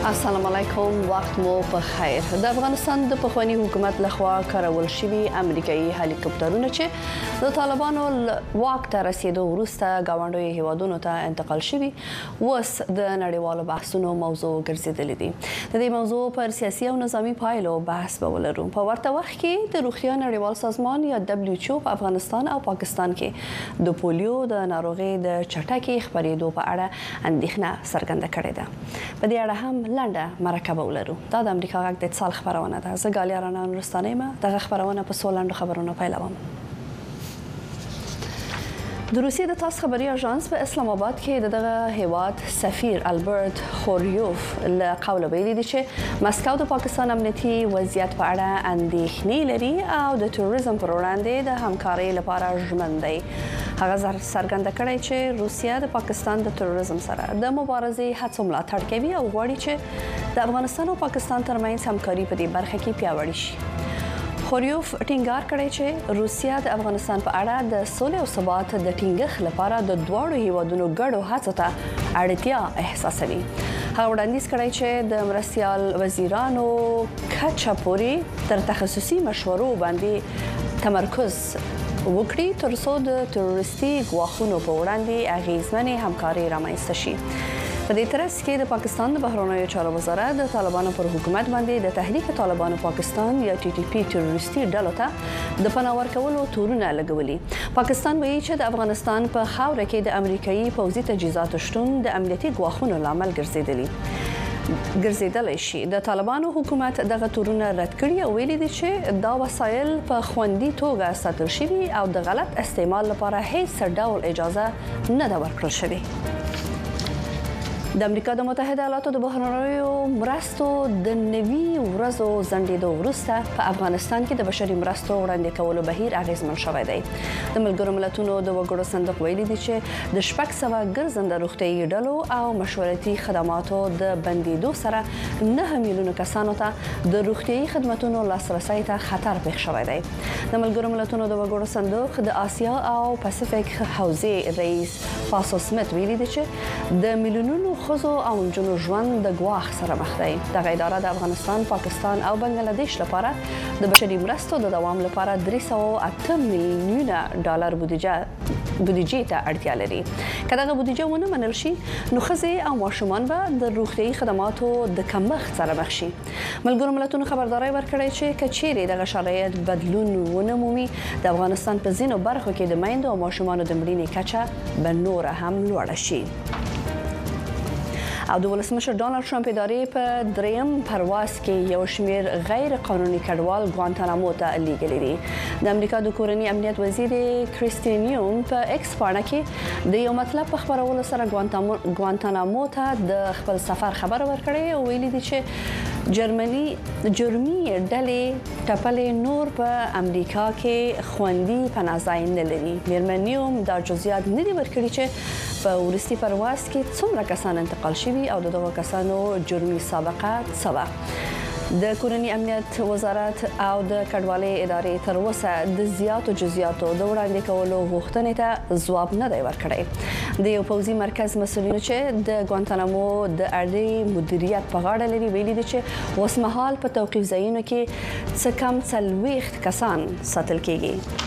السلام علیکم وخت مو په خیر. د افغانستان د پخوانی حکومت لخوا کارول شوی امریکایي هلیکوپټرونه چې د طالبانو واک ته رسیدو وروسته گاونډي هیوادونو ته انتقال شوی وس د نړیوالو بحثونو موضوع ګرځیدلې دي. د دې موضوع پر سیاسي او نظامی پایلو بحث به ولرو. په ورته وخت کې د روغتیا نړیوال سازمان یا WHO په افغانستان او پاکستان کې د پولیو د ناروغي د چټکې خپرېدو په اړه اندېښنه څرګنده کړې ده. په دې اړه هم لنډه مرکه ولرو. دا د امریکا غږ د اتصال خبرونه ده. زه ګالیا رانا نورستانه ما دغه خبرونه په سولند خبرونه پیلوم. د روسیې د تاس خبري اژانس په اسلام آباد کې دغه هیواد سفیر البرت خوریوف له قوله ویلي دي چې مسکو د پاکستان امنیتي وضعیت په اړه اندېښنې لري او د تروریزم پر وړاندې د همکارۍ لپاره ژمن دی. هغه څرګنده کړی چې روسیا د پاکستان د تروریزم سره د مبارزې هڅو ملاتړ کوي او غواړي چې د افغانستان او پاکستان ترمنځ همکاري په دې برخه کې پیاوړې شي. خوریوف ټینګار کړی چې روسیا د افغانستان په اړه د سولې او ثبات د ټینګښت لپاره د دواړو هیوادونو ګډو هڅو ته اړتیا احساسوي. هغه وړاندیز کړی چې د مرستیال وزیرانو کچه پورې تر تخصصي مشورو باندې تمرکز وکړي ترڅو د تروریستي ګواښونو په وړاندې اغیزمنې همکاري رامنځته شي. په دې ترڅ کې د پاکستان د بهرنیو چارو وزارت د طالبانو پر حکومت باندې د تحریک طالبانو پاکستان یا TTP تروریستي ډلو ته د پناه ورکولو تورونه لګولي. پاکستان وایي چې د افغانستان په خاوره کې د امریکایي پوځي تجهیزاتو شتون د امنیتي ګواښونو لامل ګرځیدلی شي. د طالبانو حکومت دغه تورونه رد کړي او ویلي دي چې دا وسایل په خوندي توګه ساتل شوي او د غلط استعمال لپاره هیڅ ډول اجازه نه ده ورکړل شوې. د امریکا د متحده ایالاتو د بهرنیو مرستو د نوي ورځو ځنډېدو وروسته په افغانستان کې د بشري مرستو وړاندې کولو بهیر اغیزمن شوی دی. د ملګرو ملتونو د وګړو صندوق ویلي دي چې د 600 ګرځنده روغتیايي ډلو او مشورتي خدماتو د بندیدو سره 9 میلیونه کسانو ته د روغتیايي خدماتو لاسرسي ته خطر پېښ شوی دی. د ملګرو ملتونو د وګړو صندوق د آسیا او پاسفیک حوزې رئیس پاسو سمیت ویلي دي چې د میلیونونو خزو او نجونو ژوند د ګواښ سره مخ دی. دغه اداره د افغانستان، پاکستان او بنگلاديش لپاره د بشري مرستو د دوام لپاره 308 میلیونه ډالر بودیجې ته اړتیا لري. که دغه بودیجه ونه منل شي نو ښځې او ماشومان به د روغتیايي خدماتو د کمښت سره مخ شي. ملګرو ملتونو خبرداري ورکړې چې کچېرې دغه شرایط بدلون ونه مومي د افغانستان په ځینو برخو کې د میندو او ماشومانو د مړینې کچه به نور هم لوړه شي. او د ولسمشر ډانلډ ټرمپ ادارې په دریم پرواز کې یو شمیر غیر قانوني کډوال ګوانتانامو ته لیږلي دي. د امریکا د کورنی امنیت وزیر کریستینیوم په ایکس پاڼه کې د یو مطلب په خبرولو سره ګوانتانامو ته د خپل سفر خبر ورکړی او ویلي دي چې جرمي ډلې ټپلې نور په امریکا کې خوندي پناهځای نه لري. میرمنیوم دا جزئیات نه دي ورکړي چې په ورستي پرواز کې څومره کسان انتقال شوي او دغه کسانو جرمي سابقه څه وه. د کورنی امنیت وزارت او د کډوالۍ ادارې تر اوسه د زیاتو جزئیاتو د وړاندې کولو غوښتنې ته ځواب نه دی ورکړی. د یو پوځي مرکز مسؤلینو چې د ګوانتانامو د اړې مدیریت په غاړه لري ویلي دي چې اوسمهال په توقیف ځایونو کې څه کم 40 کسان ساتل کیږي.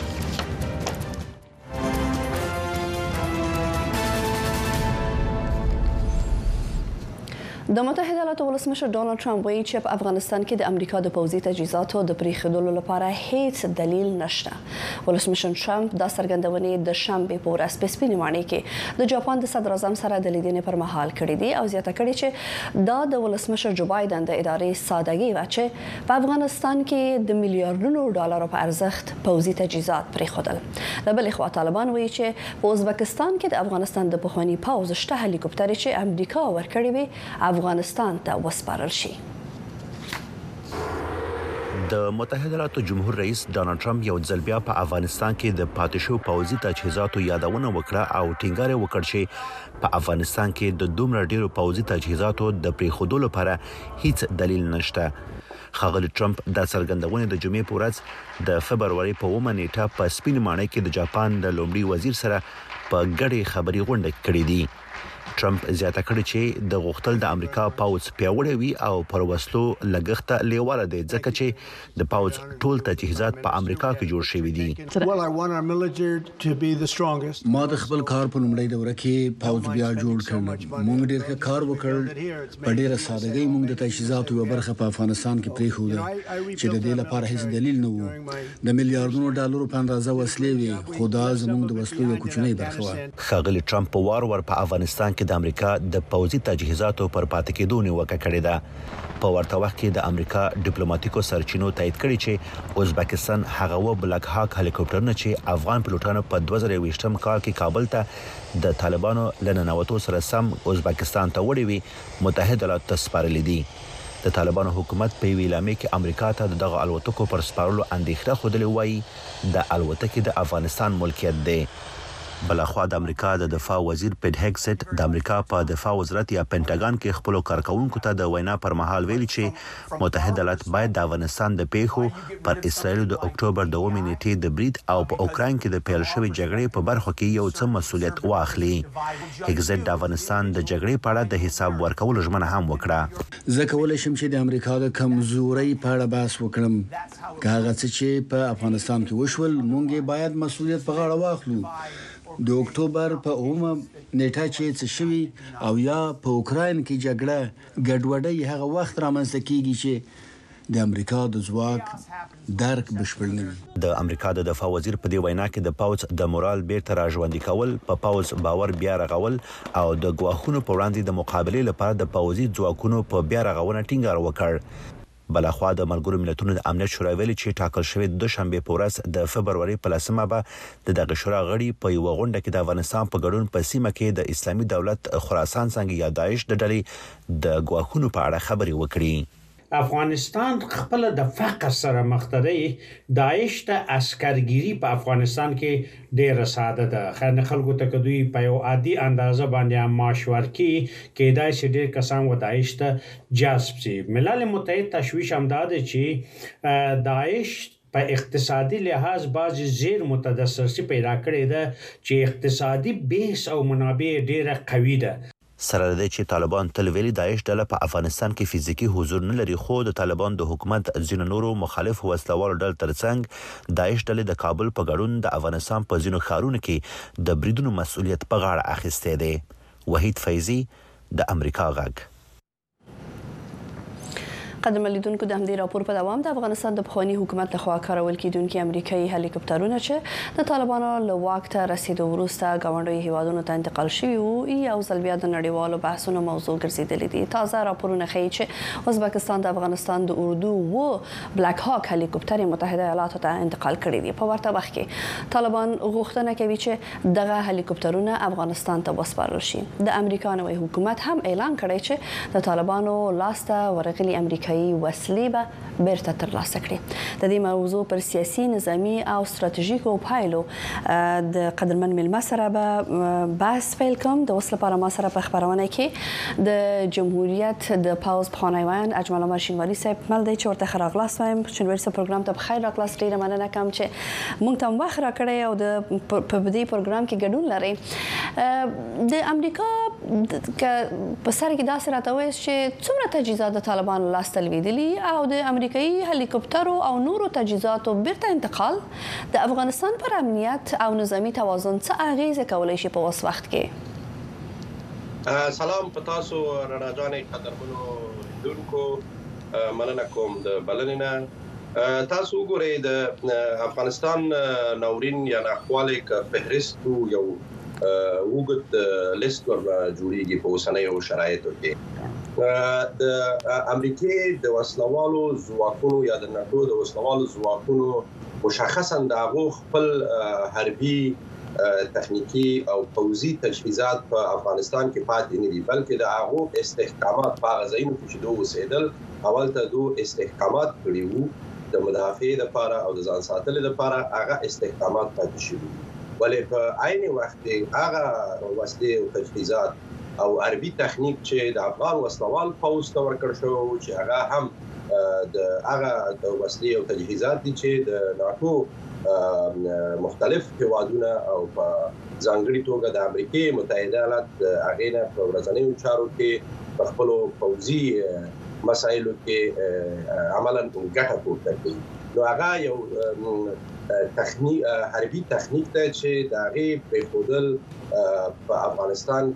د متحده ایالاتو ولسمشر ډانلډ ټرمپ وایي چې په افغانستان کې د امریکا د پوځي تجهیزاتو د پریښودلو لپاره هیڅ دلیل نشته. ولسمشر ټرمپ دا څرګندونې د شنبې په ورځ په سپینې ماڼۍ کې د جاپان د صدر اعظم سره د لیدنې پر مهال کړې دي او زیاته کړې چې دا د ولسمشر جو بایدن د ادارې سادهګي و چې په افغانستان کې د میلیارډونو ډالرو په ارزښت پوځي تجهیزات پریښودل. د بل خوا طالبان وایي چې په ازبکستان کې د افغانستان د پخوانی پوځ شته هلیکوپټر چې امریکا ورکړي وي افغانستان ته وسپارل شي. د متحده ایالاتو جمهور رئیس ډانلډ ټرمپ یو ځل بیا په افغانستان کې د پاتشو پوځي تجهیزاتو یادونه وکړه او ټینګار وکړ چې په افغانستان کې د دومره ډیرو پوځي تجهیزاتو د پریښودلو لپاره هیڅ دلیل نشته. ښاغلي ټرمپ د څرګندونې د جمعې په ورځ د فبرवरी په 1 نیټه په سپین ماڼۍ کې د جاپان د لومړي وزیر سره په ګډه خبري غونډه کړې دي. ټرمپ زیاته کړې چې د غوښتل د امریکا پاوز پیاوړی وي او پر وسلو لګښت لیواله دی ځکه چې د پاوز ټول تجهیزات په امریکا کې جوړ شوي دي. ما د خپل کار په لومړۍ دوره کې پاوز بیا جوړ کړ. موږ ډېر ښه کار وکړ. په ډېره سادهګۍ موږ د تجهیزاتو یو برخه په افغانستان کې پریښوده چې د دې لپاره هیڅ دلیل نه و. د میلیارډونو ډالرو په اندازه وسلې وي خو دا زموږ د وسلو یو کوچنی برخه و. ښاغلي ټرمپ په وار په افغانستان کې د امریکا د پوځي تجهیزاتو پر پاتې کېدو نیوکه کړې ده. په ورته وخت کې د امریکا ډیپلوماټیکو سرچینو تایید کړی چې ازبکستان هغه و بلاک هاک هلیکوپټرونه چې افغان پیلوټانو په 2020م کال کې کابل ته د طالبانو لننوتو سره سم ازبکستان ته وړي وي متحده ایالاتو ته سپارلي دي. د طالبانو حکومت په ویلامې کې امریکا ته دغه الوتکو پر سپارلو اندېښنه خوده وایي د الوتکې د افغانستان ملکیت دی. بلخوا د امریکا د دفاع وزیر پیټ هګسټ د امریکا په دفاع وزارت یا پینټاګان کې خپل کارکونکو ته د وینا پر مهال ویلي چې متحده ایالات باید د افغانستان د پیښو پر اسرائیل د اکتوبر 2 نیټې د برید او په اوکراین کې د پیل شوې جګړې په برخه کې یو څه مسولیت واخلي. هګسټ د افغانستان د جګړې په اړه د حساب ورکول ژمنه هم وکړه. زه کولای شم چې د امریکا د کمزورۍ په اړه بحث وکړم. که هغه څه چې په افغانستان کې وشول موږ باید مسولیت په غاړه واخلو. د اکتوبر په 9 نیټه چې څه شوی او یا په اوکراین کې جګړه ګډوډي هغه وخت رامنځته کیږي چې د امریکا د ځواک درک بشپړ نه وي. د امریکا د دفاع وزیر په دې وینا کې د پاوز د مورال بیرته راژوندي کول په پاوز باور بیا رغول او د ګواښونو په وړاندې د مقابلې لپاره د پاوزي ځواکونو په بیا رغونه ټینګار وکړ. بلخوا د ملګرو ملتونو د امنیت شورا ویلي چې ټاکل شوی د شنبه په ورځ د فبرवरी په 10مه به د دغه شورا غړي په یو غونډه کې د افغانستان په ګډون په سیمه کې د اسلامي دولت خراسان څنګه یا داعش د ډلې د ګواښونو په اړه خبرې وکړي. افغانستان خپل د فقر سره مخ دی. داعش ته عسکرګيري په افغانستان کې ډېر ساده ده. خلکو ته کدوې په یو عادي اندازه باندې معاش ورکي کېدای شي ډېر کسان و داعش ته جذب شي. ملل متحد تشویش هم داده چې داعش په اقتصادي لحاظ بعضی زیر متدثرسي پیدا کړې ده چې اقتصادي بیس او منابع ډېره قوي ده. سره د چې طالبان تل ویلي داعش ډله په افغانستان کې فزیکی حضور نه لري خو د طالبان د حکومت ځینو نورو مخالف وسلوالو ډلو ترڅنګ داعش ډلې د کابل په ګډون د افغانستان په ځینو ښارونو کې د بریدونو مسؤلیت په غاړه اخیستی دی. وحید فیضی د امریکا غږ. قدر لیدونکو د همدې راپور په دوام د افغانستان د پخوانی حکومت لخوا کارول کیدونکي امریکایي هلیکوپټرونه چې د طالبانو له واک ته رسیدو وروسته ګاونډي هیوادونو ته انتقال شوي وو یو ځل بیا د نړیوالو بحثونو موضوع ګرځېدلي دي. تازه راپورونه ښیي چې ازبکستان د افغانستان د اردو و بلاک هاک هلیکوپټر متحده ایالاتو ته انتقال کړي دي. په ورته وخت کې طالبان غوښتنه کوي چې دغه هلیکوپټرونه افغانستان ته وسپارل شي. د امریکا نوی حکومت هم اعلان کړی چې د طالبانو لاسته ورغلي امریکایي وسلې به بیرته ترلاسه کړي. د دې موضوع پر سیاسي نظامی او ستراتیژیکو پایلو د قدرمن ملما سره به بحث پیل کوم. د اوس لپاره ما سره په خبرونه کې د جمهوریت د پاوز پخوانی ویاند اجمل عمر شینواری صاحب مل دی چې ورته ښه راغلاست وایم. شینواری صاحب پروګرام ته بخیر راغلاست. ډیره مننه کوم چې موږ ته وخت راکړی او په دې پروګرام کې ګډون لرئ. د امریکا په سر کې داسې راته وایي چې څومره تجهیزات د طالبانو لاسته لوېدلي او د امریکایي هلیکوپټرو او نورو تجهیزاتو بیرته انتقال د افغانستان پر امنیت او نظامی توازن څه اغیزه کولی شي په اوس وخت کې؟ سلام په تاسو رڼا جانې قدرمنو لیدونکو مننه کوم د بلنې نه. تاسو وګورئ د افغانستان ناورین یا ناخواله فهرست یو وګت لیست ورنه جوړیږي په اوسنیو شرایطو کې. د امریکای د وسلوالو ځواکونو یا د ناتو د وسلوالو ځواکونو مشخصا د هغه خپل حربي تخنیکی او پوځي تجهیزات په افغانستان کې پاتې نه دي بلکې د هغه استحکامات په غزاینو کې دوه وسیدل اول ته دوه استحکامات کړي وو د مدافع لپاره او د ځان ساتلو لپاره هغه استحکامات پاتې شوي ولې په عین وخت کې هغه وسلې او تجهیزات او عربي تخنیک چې د افغان وسلوال پوځ ته ورکړ شو چې هغه هم د هغه د وسلې او تجهیزات دي چې د ناتو مختلف هیوادونه او په ځانګړي توګه د امریکای متحده ایالات هغه نه په ورځنیو چارو کې په خپل پوځي مسایلو کې عملاً ګټه پورته کوي. نو هغه یو حربي تخنیک ته چې د هغه په خودل په افغانستان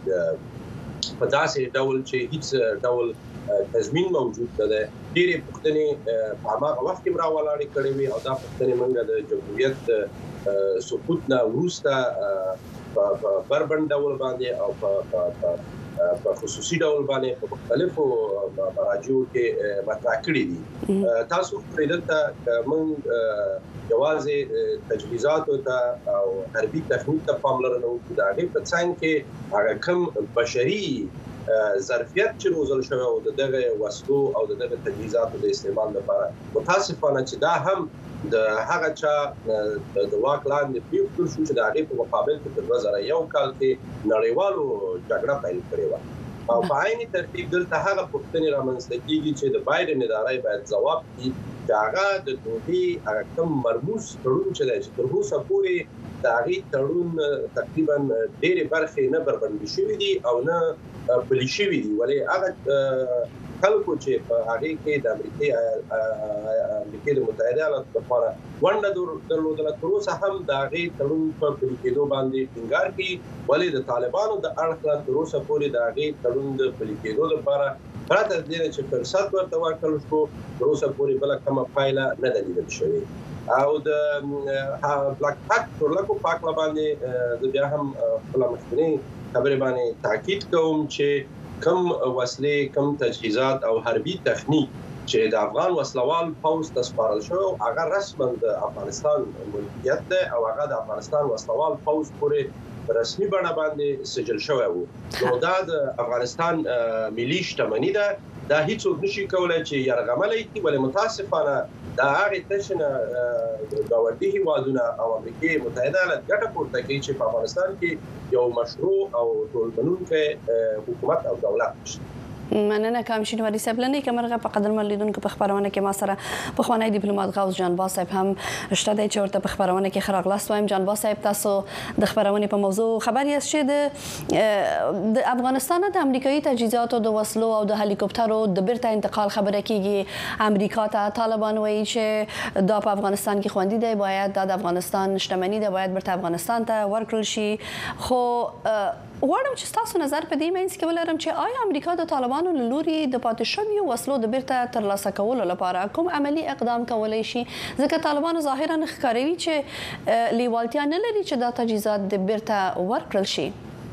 کې په داسې ډول چې هیڅ ډول تضمین موجود ده. ډېرې پوښتنې په هغه وخت کې راولاړې کړې وي او دا پوښتنې موږ د جمهوریت سقوط نه وروسته په بربند ډول باندې او په خصوصي ډول باندې په مختلفو مراجعو کې مطرح کړي دي. تاسو په دې موږ یوازې تجهیزات او حربي تخنیک ته پاملرنه وکړو. دا غي په څنګه کې هغه کم بشري ظرفیت چې روزل شوی او دغه وسلو او دغه تجهیزاتو د استعمال لپاره متاسفانه چې دا هم د هغه چا د واک لاندې پیښ شو چې د هغه په مقابل کې په 2001 کال کې نړیوالو جګړه پیل کړې و او په عین ترتیب دلته هغه پوښتنې رامنځته کیږي چې د بایدن ادارې باید ځواب کړي چې هغه د دوی هغه کم مرموز تړون چې تر اوسه پورې د هغه تړون تقریبا ډېرې برخې نه بربندي شوې دي او نه پلي شوې دي. ولې هغه خلکو چې په هغه کې د امریکای د متحده ایالاتو لپاره ونډه درلودله تر اوسه هم د هغه تړون په پلي کېدو باندې ټینګار کوي. ولې د طالبانو د اړخ تر اوسه پورې د هغه تړون د پلي کېدو لپاره پرته د دې چې فرصت ورته ورکړل شو تر اوسه پورې بل کومه پایله نه ده لیدل شوې. او د بلاک پاک ټولکو پاک باندې د بیا هم خپل مخکنی خبرې باندې تاکید کوم چې کم وسلې کم تجهیزات او حربي تخنیک چې د افغان وسلوال پوځ ته سپارل شو هغه رسما د افغانستان ملکیت ده او هغه د افغانستان وسلوال پوځ پورې رسمي بڼه باندې سجل شوی وو. نو دا د افغانستان ملي شتمنۍ ده. دا هیڅوک نشي کولای چې يرغملای کی. ولې متاسفانه دا هغه تشنه گاونډي هیوادونه او امریکای متحده ایالات ګټه پورته کوي چې په افغانستان کې یو مشروع او ټولمنونکی حکومت او دولت شته. مننه کامشین وری صاحب لنی کمرغه په قدر ملیدونکو په خبرونه کې ما سره په خوانی ډیپلوماټ غوث جانباز صاحب هم شته د چورته په خبرونه کې خراغلاست وایم. جانباز صاحب تاسو د خبرونه په موضوع خبري است چې د افغانستان د امریکایي تجهیزاتو د وسلو او د هلیکوپټرو د بیرته انتقال خبره کیږي. امریکا ته طالبان وایي چې دا په افغانستان کې خوندي دی، باید د افغانستان شتمنۍ ده باید برته افغانستان ته ورکړل شي. خو غواړم چې تاسو نظر په دې مینس کې ولرم چې آیا امریکا د طالبانو له لوري د پاتې شویو وسلو د بیرته ترلاسه کولو لپاره کوم عملی اقدام کولی شي؟ ځکه طالبانو ظاهرا ښکاروي چې لیوالتیا نه لري چې دا تجهیزات د بیرته ورکړل شي.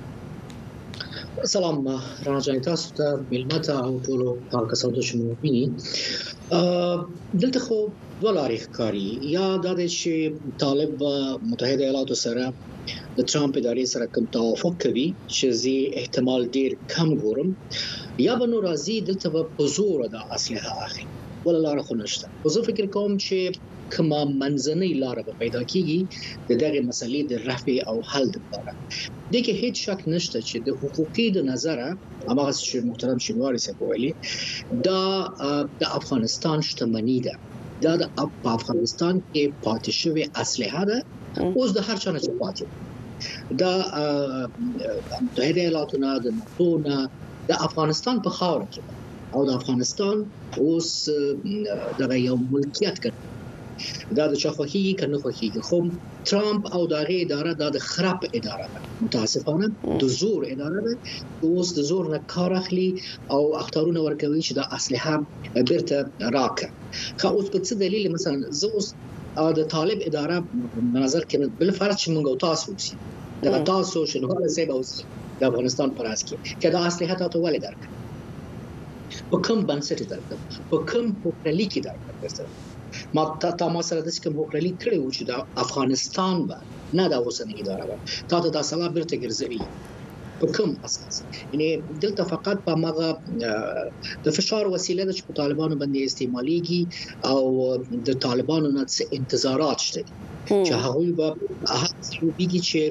سلام رانا جان، تاسو ته ملمته او ټولو کسانو چې مو ویني دلته خو دوه لارې ښکاري. یا دا دی چې طالب متحده ایالاتو سره د ټرمپ ادارې سره کوم توافق کوي چې زی احتمال ډیر کم ګورم، یا به نو راځي دلته په زور د اسلحه اخلي. ولا لار خو نشته. خو زه فکر کوم چې کومه منځنۍ لار به پیدا کیږي د دغه مسلې د رفع او حل لپاره. دغه هیڅ شک نشته چې د حقوقي د نظره هغه چې محترم شینواری صاحب ویلي دا د افغانستان شتمنۍ ده. دا د افغانستان کې پاتې شوی اسلحه ده. اوس د هر چا نه پاتې دا متحده ایالاتونه د ناتو نه د افغانستان په خاوره کې او د افغانستان اوس دغه یو ملکیت کوي. دا د چا خوښي کنه خوښي. خو ټرمپ او دغه اداره د خراب اداره ده، متاسفانه د زور اداره ده. اوس د زور نه کار اخلي او اختارونه ورکوي چې د اسلحه بیرته راکړي. خو اوس په څه دلیل مثلا زه اوس د طالب اداره نظر کې بل فرض چې موږ تاسو وسی دا تاسو شنو سبا اوس د افغانستان پر اساس کې دا اسلحه تاسو ولې درک په کوم بنسټ درک په کوم پوکلی کې درک ما سره د کوم پوکلی کړی و چې د افغانستان به نه دا اوسنۍ اداره به تاسو د سلا برته ګرځوي په کوم اساس؟ یعنی دلته فقط په مغه د فشار وسیله د طالبانو باندې استعماليږي او د طالبانو نه انتظارات شته چې هغه به هڅه وکړي چې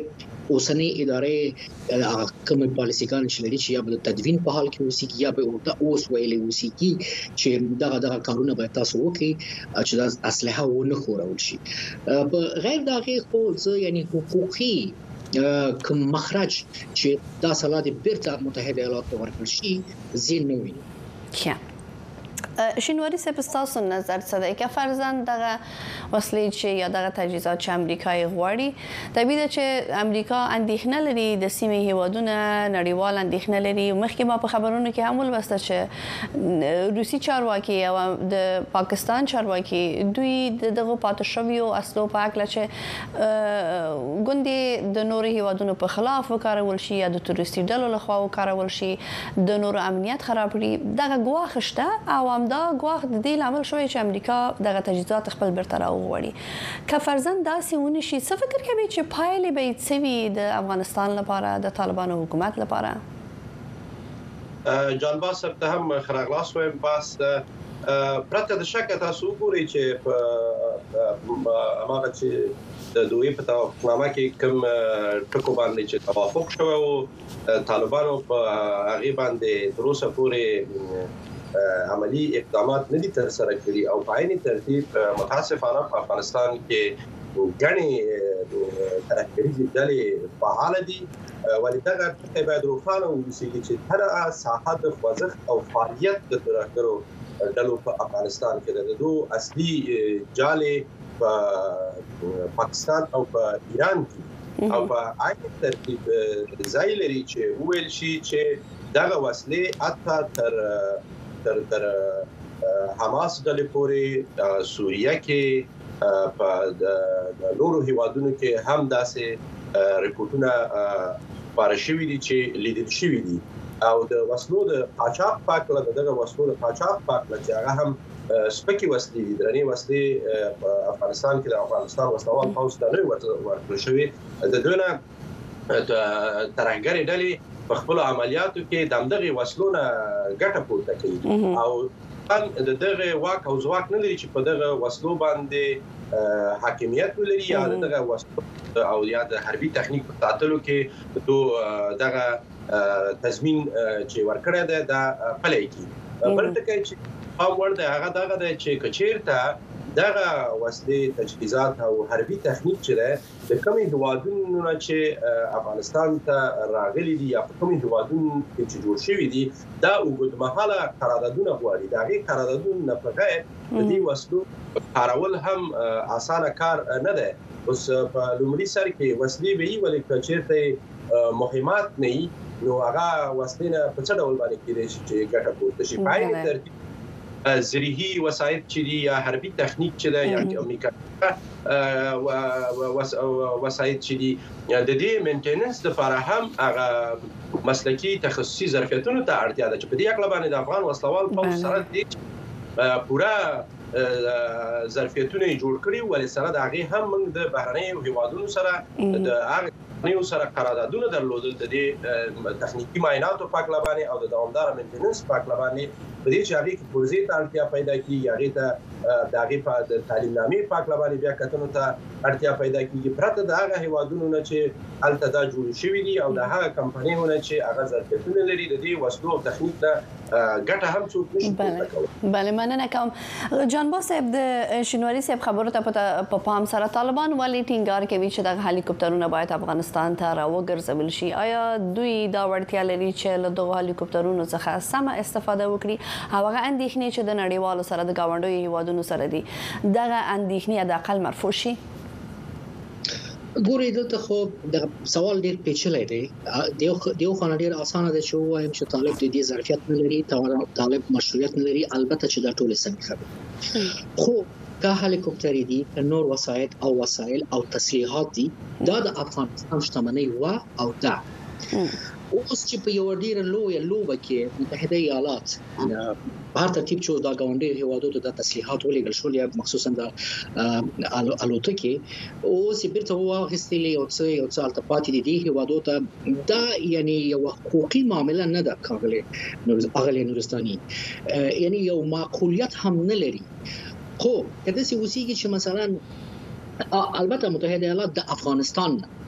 اوسنۍ ادارې کوم پالیسيګان چې لري چې یا به تدوین په حال کې اوسېږي یا به اوس ویلې اوسېږي چې دغه کارونه به تاسو وکړي چې د اسلحه ونه خورول شي. په غیر دغه خو یعنی حقوقي کوم مخرج چې دا صلاح بیرته متحده ایالاتو ورکړل شي زین نه وي. شینواری صاحب تاسو نظر څه دی که فرضاً دغه وسلې چې یا دغه تجهیزات چې امریکا یې غواړي طبیعي ده چې امریکا اندېښنه لري د سیمې هیوادونه نړیوال اندېښنه لري. مخکې ما په خبرونو کې هم ولوسته چې روسي چارواکي او د پاکستان چارواکي دوی دغه پاتې شویو اصلو په اړه چې ګوندې د نورو هیوادونو په خلاف وکارول شي یا د تروریستي ډلو لخوا وکارول شي د نورو امنیت خراب کړي. دغه ګواښ شته او دا ګواښ د دې لامل شوی چې امریکا دغه تجهیزات خپل برته راوغواړي. که فرضاً داسې ونی شي څه فکر کوي چې پایلې به څه وي د افغانستان لپاره د طالبانو حکومت لپاره؟ جان باس ته هم خراغلاس وایم باس پرته د شک تاسو وګورئ چې په هغه چې د دوی په توافقنامه کې کوم ټکو باندې چې توافق شوی او طالبانو په هغه باندې تر اوسه پورې عملی اقدامات نه دي تر سره کړی او په عین ترتیب متاسفانه په افغانستان کې ګڼې ترهګریزې ډلې فعال دي ولدغه باید روښانه وسیږي چې هر ساحه د خوځښت او فعالیت د ترهګرو ډلو په افغانستان کې د دوه اصلي جالې په پاکستان او په ایران کې او په عین ترتیب ځای لري چې ویل شي چې دغه وسلې اته تر حماس ډلې پورې سوریه کې په نورو هیوادونو کې هم داسې ریپورتونه خپاره شوي دي چې لیدل شوي دي او د وسلو د قاچاق پاکله دغه وسلو د قاچاق پاکله چې هغه هم سپکی وسلې دي درنې وسلې په افغانستان کې د افغانستان وسلوال پوځ ته نه ورکړل شوی د دونه ترهګرې ډلې په خپل عملیاتو کې دغه وسلونه ګټه پورته کوي او دغه واک او ځواک نه لري چې په دغه وسلو باندې حاکمیت ولري یا دغه وسلو او یا د حربي تخنیک په ساتلو کې دغه تضمین چې ورکړی دی دا پلی کی. بل ټکی چې اور د هغه دغه چې کچیرته دغه وسلې تجهیزات او حربي تخنیک چې د کومې هوادونو چې افغانستان ته راغلي دي یا کومې هوادونو چې جوړ شوي دي دا اوږدمهاله قراردادونه غواړي. دا غي قراردادونه نه په غیر د دې وسلو کارول هم اسانه کار نه دی. اوس په لومړي سر کې وسلې به یې ولې کچیرته مهمات نه نو هغه وسلې نه په څه ډول باندې کېږي چې ګټه پورته شي. پای ترتیب زریحي وسایل چې دي یا حربي تخنیک چې دی یا امریکا وسایل چې دي د دې مینټیننس لپاره هم هغه مسلکي تخصصي ظرفیتونو ته اړتیا ده چې په دې اړه باندې د افغان وسلوال پوځ سره د پوره ظرفیتونه جوړ کړي ولې سره د هغه هم موږ د بهرنیو هیوادونو سره د هغه نیو سره قراردادونه درلودل د دې تخنیکی معایناتو په اړه باندې او د دوامدار مینټیننس په اړه باندې په دې چې هغه کې پروژې ته اړتیا پیدا کیږي هغه ته د هغه په تعلیم نامې په اړه باندې بیا کتنو ته اړتیا پیدا کیږي پرته د هغه هیوادونو نه چې التدا جوړ شوی دي او د هغه کمپنیونو چې هغه ظرفیتونه لري د دې وسلو او تخنیک ته ګټه هم څوک نشي کولای. بله مننه کوم. جان باس صاحب د شینواری صاحب خبرو ته په پام سره طالبان ولې ټینګار کوي چې د هلیکوپټرونو باید افغانستان ته راوګرځول شي؟ آیا دوی دا وړتیا لري چې له دغه هلیکوپټرونو څخه سمه استفاده وکړي؟ هغه اندېښنې چې د نړیوالو سره د گاونډیو هیوادونو سره دي دغه اندېښنې د اقل مرفوع شي؟ ګورې دلته خو د سوال ډیر پیچلی دی. دیو خو ډیر اسانه ده چې وایم چې طالب د دې ظرفیت نه لري، طالب مشروعیت نه لري. البته چې دا ټول سم خبره خو که هلیکوپټر دي نور وسایل او تسلیحات دي دا د افغانستان شتمنۍ او دا اوس چې په یو ډیر لوبه کې متحده ایالات بهر ترتیب چې دا غونډې هیوادونو ته تسلیحات ولېږل شو یا مخصوصا د الوتکې اوس بیرته واغستلې او څه التپاتې دي هیوادونو ته دا یعنی یو حقوقي معامله نه ده کاغله نورستاني یعنی یو معقولیت هم نه لري. خو کله چې وسیږي چې مثلا البته متحده ایالات د افغانستان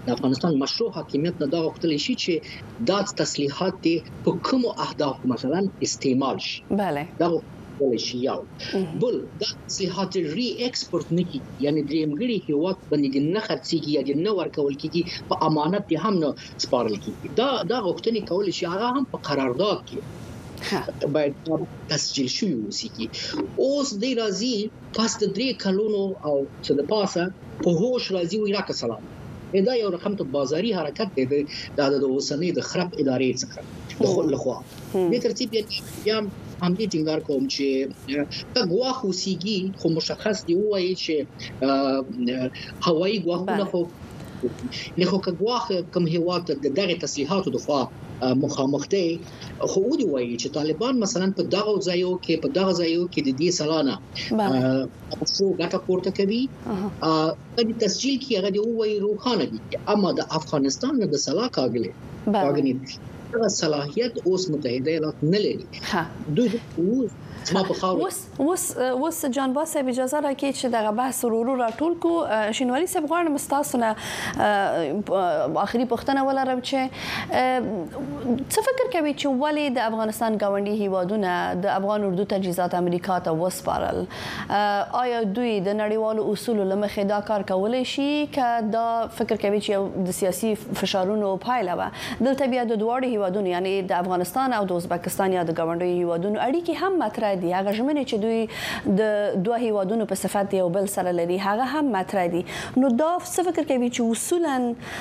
د افغانستان مشروع حاکمیت نه دا غوښتل شي چې دا تسلیحات په کوم اهداف مثلا استعمال شي. بله دا غوښتل شي یو بل دا تسلیحات ری ایکسپورت نه کی یعنی درېمګړي هیواد باندې نه خرڅيږي یا د نو ورکول کیږي په امانت هم نه سپارل کیږي. دا غوښتنې کول شي هغه هم په قرارداد کې باید تسجیل شوی اوسېږي. اوس د راځي پس د 3 کلونو او څه د پاسه په هوش راځي وی راک سلام دا یو رقم ته بازاري حرکت دی د اوسنۍ د خراب ادارې څخه د خپل لخوا د ترتیب یا هم دې ټینګار کوم چې تا غواخ اوسېږي خو مشخص دی وایي چې هوایي غواخونه خو نه خو غواخ کوم هیواد د دغه تسلیحاتو د خوا مخامخ دی خو ودی وایي چې طالبان مثلا په دغه ځایو کې د دې سالانه څو ګټه پورته کوي د تسجیل کې هغه دی وایي روخانه دي اما د افغانستان د سلا کاغلی دا صلاحیت اوس متحده ایالات نه لري. دوی ما په خاور وس جان باس اجازه راکړي چې دغه بحث ورو راټول کو. شینواری صاحب غواړم تاسو نه اخري پوښتنه ولرم چې څه فکر کوي چې ولې د افغانستان ګاونډي هیوادونه د افغان اردو تجهیزات امریکا ته وسپارل؟ آیا دوی د نړیوالو اصولو لمخې دا کار کولای شي که دا فکر کوي چې د سیاسي فشارونو پایله وه؟ دلته بیا د دواړو هیوادونو یعنی د افغانستان او د ازبکستان یا د ګاونډي هیوادونو اړیکې هم مطرح دي. هغه ژمنې چې دوی د دوه هیوادونو په صفت یو بل سره لري هغه هم مطرح دي. نو دا څه فکر کوي چې اصولا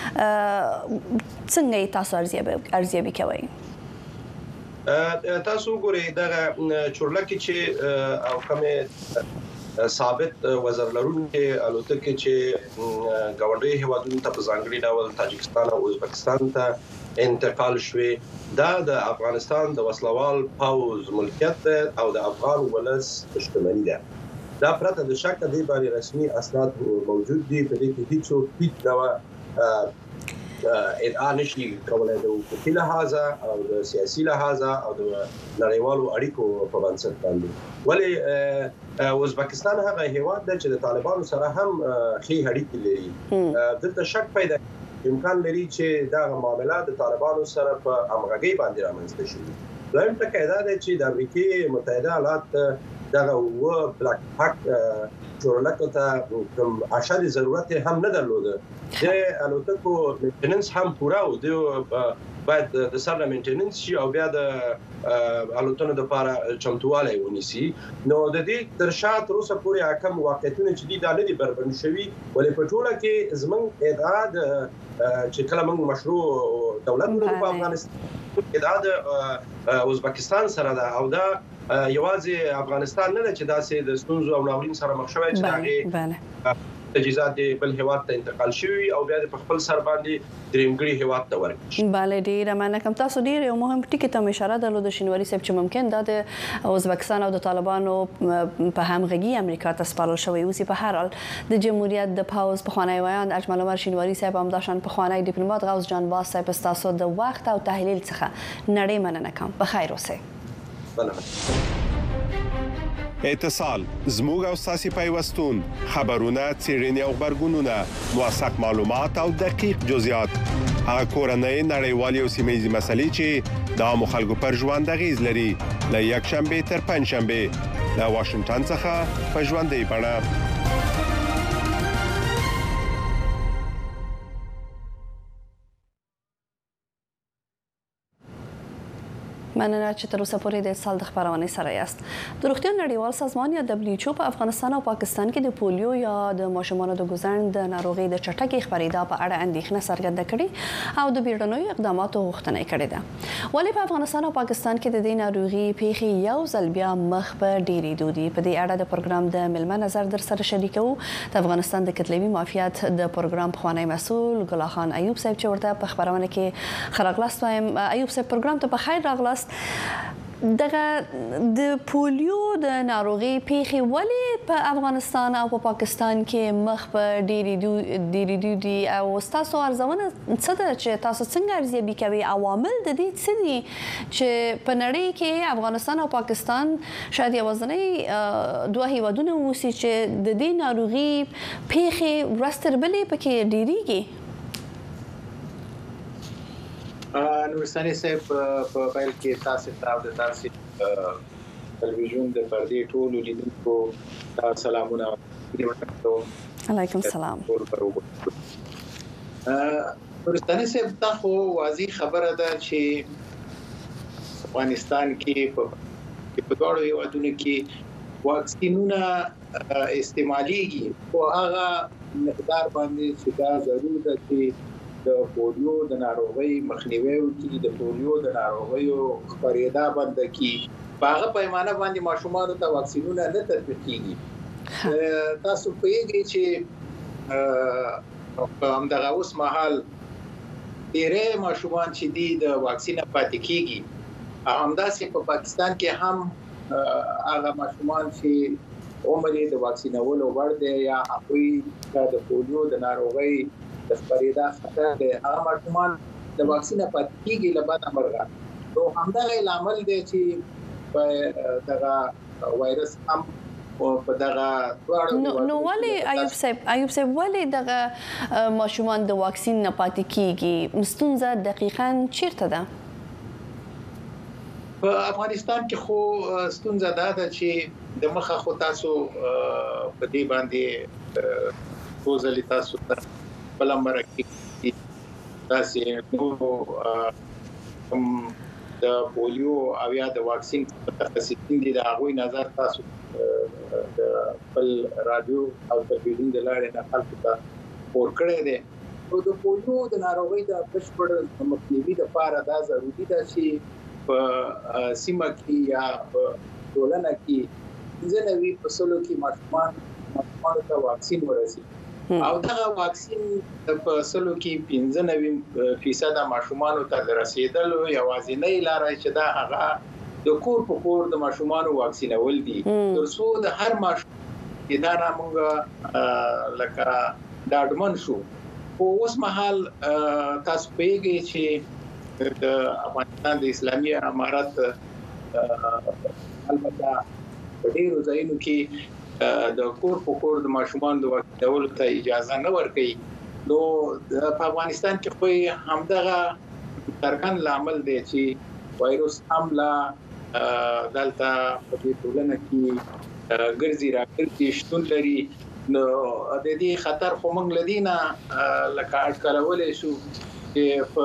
څنګه تاسو ارزیابي کوئ؟ تاسو ګورئ دغه چورلکه چې او کومه ثابت وزر لرونکي الوتکه چې ګاونډي هیوادونو ته په ځانګړي ډول تاجکستان او ازبکستان ته انتقال شوی دا د افغانستان د وسلوال پاوز ملکیت او د افغان ولس شتمني ده. دا پرته د شک دی باندې رسمي اسناد موجود دي په دې کې هیڅ دا ادعا نشي کولای د حقوقي لحاظه او د سیاسي لحاظه او د نړیوالو اړیکو په بنسټ باندې ولې ازبکستان هغه هیواد دی چې د طالبانو سره هم ښې اړیکې لري. دلته شک پیدا امکان لري چې دا معاملات د طالبانو سره په همغږي باندې رامنځته شي. دویم ټکی دا دی چې د امریکای متحده ایالات دغه و بلاک پاک چورلکه ته کوم اشد ضرورت هم نه درلوده. د الوتکو مینټیننس هم پورا و دی باید د سره مینټیننس شي او بیا د الوتنو د لپاره چمتوالی ونیسي. نو د دې تر شا تر اوسه پورې حکم واقعیتونه چې دي دا نه دي بربند شوي ولې په ټوله کې زمونږ ادعا چې کله موږ مشروع دولت په افغانستان ادعا د ازبکستان سره ده او دا یوازې افغانستان نه چې داسې د ستونزو او ناورین سره مخ شوی چې هغه تجهیزات بل هیواد ته انتقال شوی او بیا په خپل سر باندې درېمګړي هیواد ته ورکړي. بله ډیره مننه کوم. تاسو ډیر یو مهم ټکی ته اشاره درلوده شینواری صاحب چې ممکن دا د ازبکستان او د طالبانو په همغږي امریکا ته سپارل شوی اوسې. په هر حال د جمهوریت د پاوز پخوانی ویاند اجمل عمر شینواری صاحب هم داشان پخوانی ډیپلوماټ غوث جان باز صاحب تاسو د وخت او تحلیل څخه نړۍ مننه کوم. په خیر اوسئ. اتصال زموږ او ساسي پیوستون خبرونه چیرنی او خبرګونونه موثق معلومات او دقیق جزئیات هغه کورنۍ نړیوالي او سیمایي مسلې چې د مخالګو پر ژوند غیز لري ل یک شنبه تر پنځ شنبه له واشنگټن څخه په ژوندۍ بڼه. مننه چې تر اوسه پورې د سال د خبرونه سره یاست. د روغتیا نړیوال سازمان یا WHO په افغانستان او پاکستان کې د پولیو یا د ماشومانو د ګوزن د ناروغي د چټکې خبرېدا په اړه اندېښنه څرګنده کړې او د بیړنیو اقداماتو غوښتنه کړې ده. ولې په افغانستان او پاکستان کې د دې ناروغي پیښې یو ځل بیا مخ په ډېرې دودي؟ په دې اړه د پروګرام د ملمه نظر در سره شریکو. د افغانستان د کتلوي معافیت د پروګرام پخوانی مسؤل ګل خان ایوب صاحب چې ورته په خبرونه کې خراغلاست وایم. ایوب صاحب پروګرام ته په خیر راغلاست. دغه د پولیو د ناروغي پیښې ولې په افغانستان او په پاکستان کې مخ په ډېرې دودي او تاسو ارزونه څه ده چې تاسو څنګه ارزیابي کوئ؟ عوامل د دې څه دي چې په نړۍ کې افغانستان او پاکستان شاید یوازینی دوه هیوادونه اوسي چې د دې ناروغي پیښې ورځ تر بلې پکې ډېریږي؟ نورستاني صاحب په پیل کې تاسو ته د تاسو ټلویزیون د پردې ټولو لیدونکو سلامونه علیکم السلام. نورستاني صاحب تاسو واضح خبره ده چې افغانستان کې په ډېرو هیوادونو کې واکسینونه استعماليږي او هغه مقدار باندې چې دا ضروري ده چې د پولیو د ناروغۍ مخنیوي وکړي، د پولیو د ناروغیو خپرېدا بند کړي. په هغه پیمانه باندې ماشومان ته واکسینونه نه تطبیق کیږي. تاسو په یوه چې همدغه اوس مهال ډېرې ماشومان چې د واکسین پاتې کیږي، همداسې په پاکستان کې هم هغه ماشومان چې عمر یې د واکسینولو وړ دی یا هغوی د پولیو د ناروغۍ د خپرېدا خطر دی، هغه ماشومان د واکسین پاتې کیږي له بده مرغه. نو همدغه عامل دی چې په دغه وایرس هم په دغه نو ولې ایوب صاحب ولې دغه ماشومان د واکسین نه پاتې کیږي؟ ستونزه دقیقاً چیرته ده؟ په افغانستان کې خو ستونزه دا ده چې د مخه خو تاسو په دې باندې وزلي تاسو ته بل مرکه تاسو د پولیو او یا د واکسین متخصصین دي، د هغوی نظر تاسو د خپل رادیو او تلویزیون د لارې نه خلکو ته خپور کړی دی. نو د پولیو د ناروغۍ د بشپړ مخنیوي لپاره دا ضروري ده چې په سیمه کې یا په ټولنه کې ځنوي فصلو کې ماشومان ته واکسین ورسي او دا واکسین په فصلو کې 95% ماشومان ته رسیدلو یوازینۍ لار چې دا هغه د کور په کور د ماشومان واکسینول دي، ترڅو د هر ماشوم اداره موږ لکه ډاډمن شو. اوس مهال تاسو پیږي چې د افغانستان د اسلامي امارات البته په ډیرو ځایونو کې د کور په کور د ماشومان د واکسینولو ته اجازه نه ورکوي. نو په افغانستان کې خو همدغه څرګند عامل دی چې وایرس حمله دلته په ټولنه کې ګرځي راګرځي شتون لري. نو د دې خطر خو موږ لدینا لکه اټکلولې شو چې په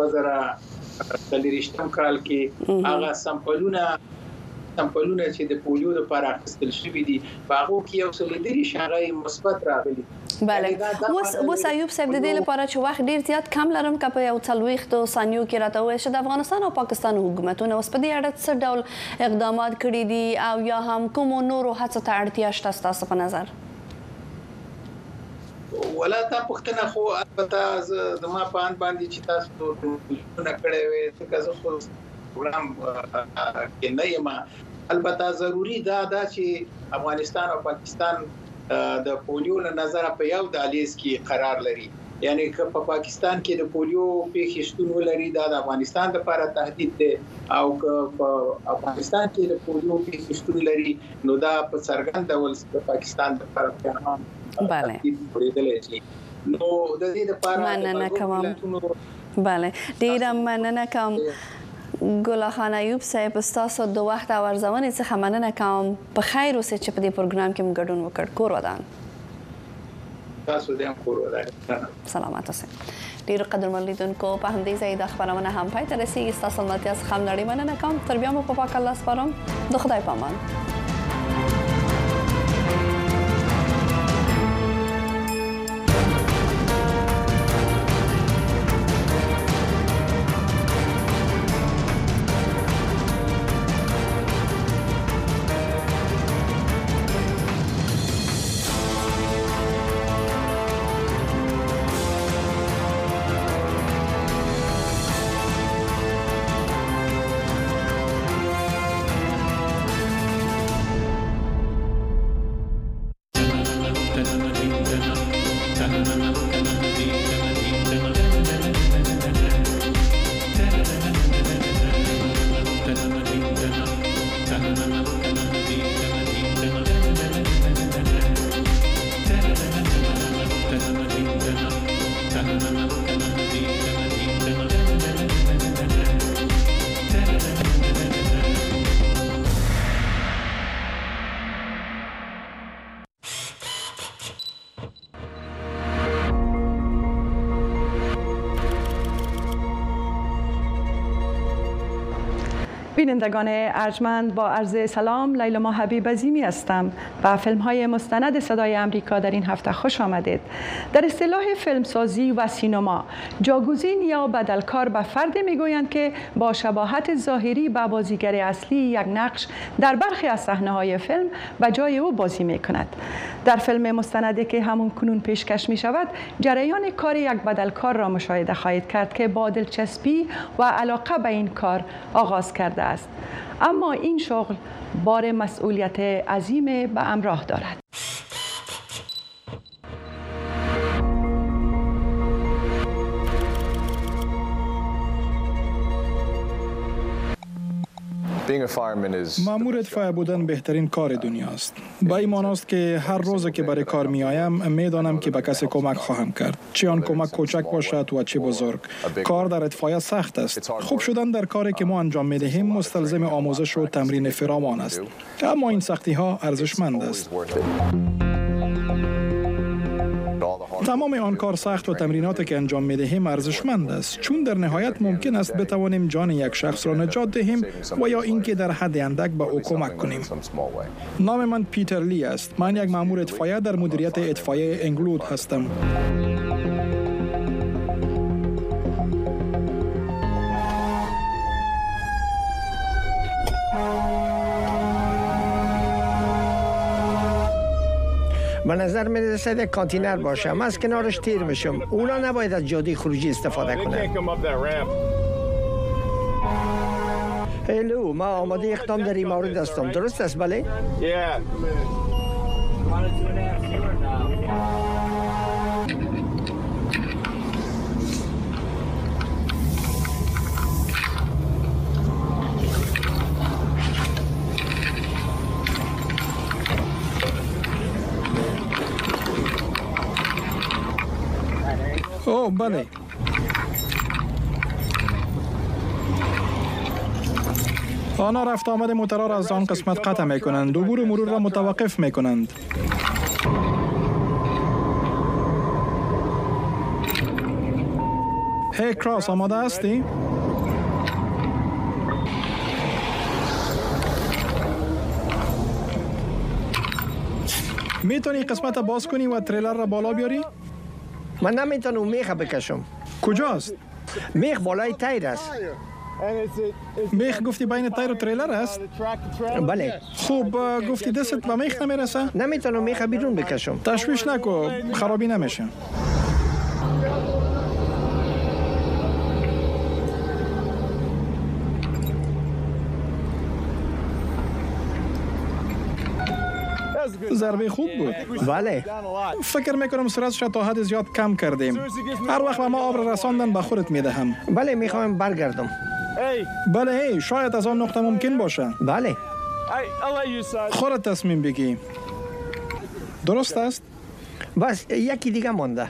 2023 کال کې هغه سمپلونه چې د پولیو لپاره اخیستل شوی دي هغه کې یو څه لري شغې مثبت راغلي. بله اوس ایوب صاحب د دې لپاره چې وخت ډیر زیات کم لرم که په یو 40 ثانیو کې راته وایي چې د افغانستان او پاکستان حکومتونه اوس په دې اړه څه ډول اقدامات کړي دي او یا هم کوم نورو هڅو ته اړتیا شته ستاسو په نظر؟ ولا تا پختنه خو البته زما په ان باندې چې تاسو نه کړې وي څنګه زه خو پروګرام کې نه یم. البته ضروری دا چې افغانستان او پاکستان د پولیو له نظر په یو دالیز کې قرار لري، یعنی که په پاکستان کې د پولیو پیښې شتون ولري دا د افغانستان لپاره تهدید دی، او که په افغانستان کې د پولیو پیښې شتون لري نو دا په څرګند ډول د پاکستان لپاره هم بله نو د دې لپاره مننه کوم. بله ډیره مننه کوم ګل خان ایوب صاحب، تاسو د وخت او ارزونې څخه مننه کوم. په خیر اوسئ چې په دې پروګرام کې موږ ګډون وکړ. کور ودان. تاسو دې هم کور ودان. سلامات اوسئ. ډیرو قدرمن لیدونکو په همدې ځای د خبرونه هم پای ته رسیږي. تاسو ملاتیا څخه هم نړۍ مننه کوم. تر بیا مو په پاک الله سپارم. د خدای په امان. بینندگان ارجمند، با عرض سلام، لیلا حبیب عظیمی هستم. به فیلم‌های مستند صدای آمریکا در این هفته خوش آمدید. در اصطلاح فیلمسازی و سینما، جاگزین یا بدلکار به فرد میگویند که با شباهت ظاهری به بازیگر اصلی یک نقش در برخی از صحنه‌های فیلم به جای او بازی می‌کند. در فیلم مستندی که همون کنون پیشکش می‌شود، جریان کار یک بدلکار را مشاهده خواهید کرد که با دلچسپی و علاقه به این کار آغاز کرده است. اما این شغل بار مسئولیت عظیم به همراه دارد. مأمور اطفائیه بودن بهترین کار دنیاست. به این معنی است که هر روز که برای کار می آیم میدانم که به کسی کمک خواهم کرد، چه آن کمک کوچک باشد و چه بزرگ. کار در اطفائیه سخت است. خوب شدن در کاری که ما انجام می دهیم مستلزم آموزش و تمرین فراوان است، اما این سختی ها ارزشمند است. تمام آن کار سخت و تمریناتی که انجام می‌دهیم ارزشمند است، چون در نهایت ممکن است بتوانیم جان یک شخص را نجات دهیم و یا اینکه در حد اندک به او کمک کنیم. نام من پیتر لی است. من یک مأمور اطفائیه در مدیریت اطفائیه انگلود هستم. به نظر می رسد یک کانتینر باشه، من از کنارش تیر میشم. اونا نباید از جاده خروجی استفاده کنند. هلو، ما آماده اقدام در این مورد هستم. درست است بله؟ اوه بله. آنها رفت آمد موتورها را از آن قسمت قطع می کنند. عبور مرور را متوقف می کنند. هی کراس، آماده هستی؟ میتونی قسمت باز کنی و تریلر را بالا بیاری؟ من نمیتونم میخ بکشم. کجاست؟ میخ بالای تایر است. میخ گفتی بین تایر و تریلر است؟ بله. خوب، گفتی دستت به میخ نمیرسه؟ نمیتونم میخ بیرون بکشم. تشویش نکو، خرابی نمیشه. ضربه خوب بود. بله. فکر میکنم سرعتش تا حد زیاد کم کردیم. هر وقت ما آب را رساندن به خودت میدهم. بله، میخوام برگردم. بله، شاید از آن نقطه ممکن باشه. بله. خودت تصمیم بگی. درست است؟ بس یکی دیگه مانده.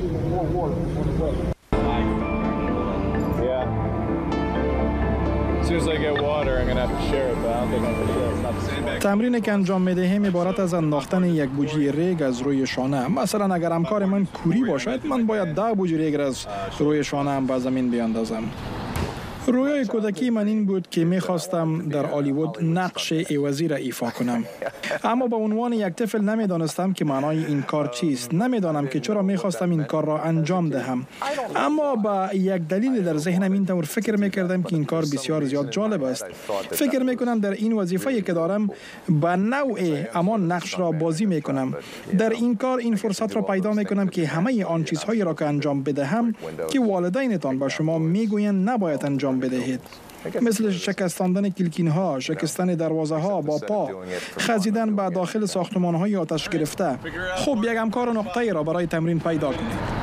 تمرینی که انجام میدهیم عبارت از انداختن یک بوجی ریگ از روی شانه. مثلا اگر همکار من کوری باشد، من باید 10 بوجی ریگ را از روی شانه هم به زمین بیاندازم. رویای کودکی من این بود که میخواستم در هالیوود نقش عوضی را ایفا کنم، اما به عنوان یک طفل نمیدانستم که معنای این کار چیست. نمیدانم که چرا میخواستم این کار را انجام دهم، اما با یک دلیل در ذهنم این طور فکر میکردم که این کار بسیار زیاد جالب است. فکر میکنم در این وظیفه‌ای که دارم با نوع همان نقش را بازی میکنم. در این کار این فرصت را پیدا میکنم که همه آن چیزهایی را که انجام بدهم که والدینتان به شما میگویند نباید انجام بدهید، مثل شکستاندن کلکین ها، شکستن دروازه ها با پا، خزیدن به داخل ساختمان های آتش گرفته. خب یک همکار نقطه‌ای را برای تمرین پیدا کنید.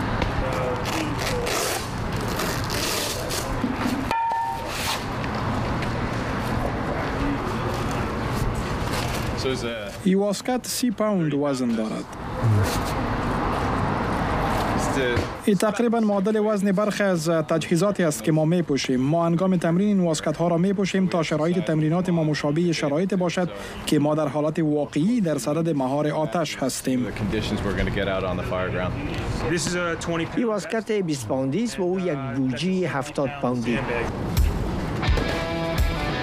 این واسکت 30 پوند وزن دارد. این تقریبا معادل وزن برخی از تجهیزاتی است که ما میپوشیم. ما هنگام تمرین این واسکت ها را میپوشیم تا شرایط تمرینات ما مشابه شرایط باشد که ما در حالت واقعی در صدد مهار آتش هستیم. این واسکت 20 پوندی است و او یک بوجی 70 پوندی.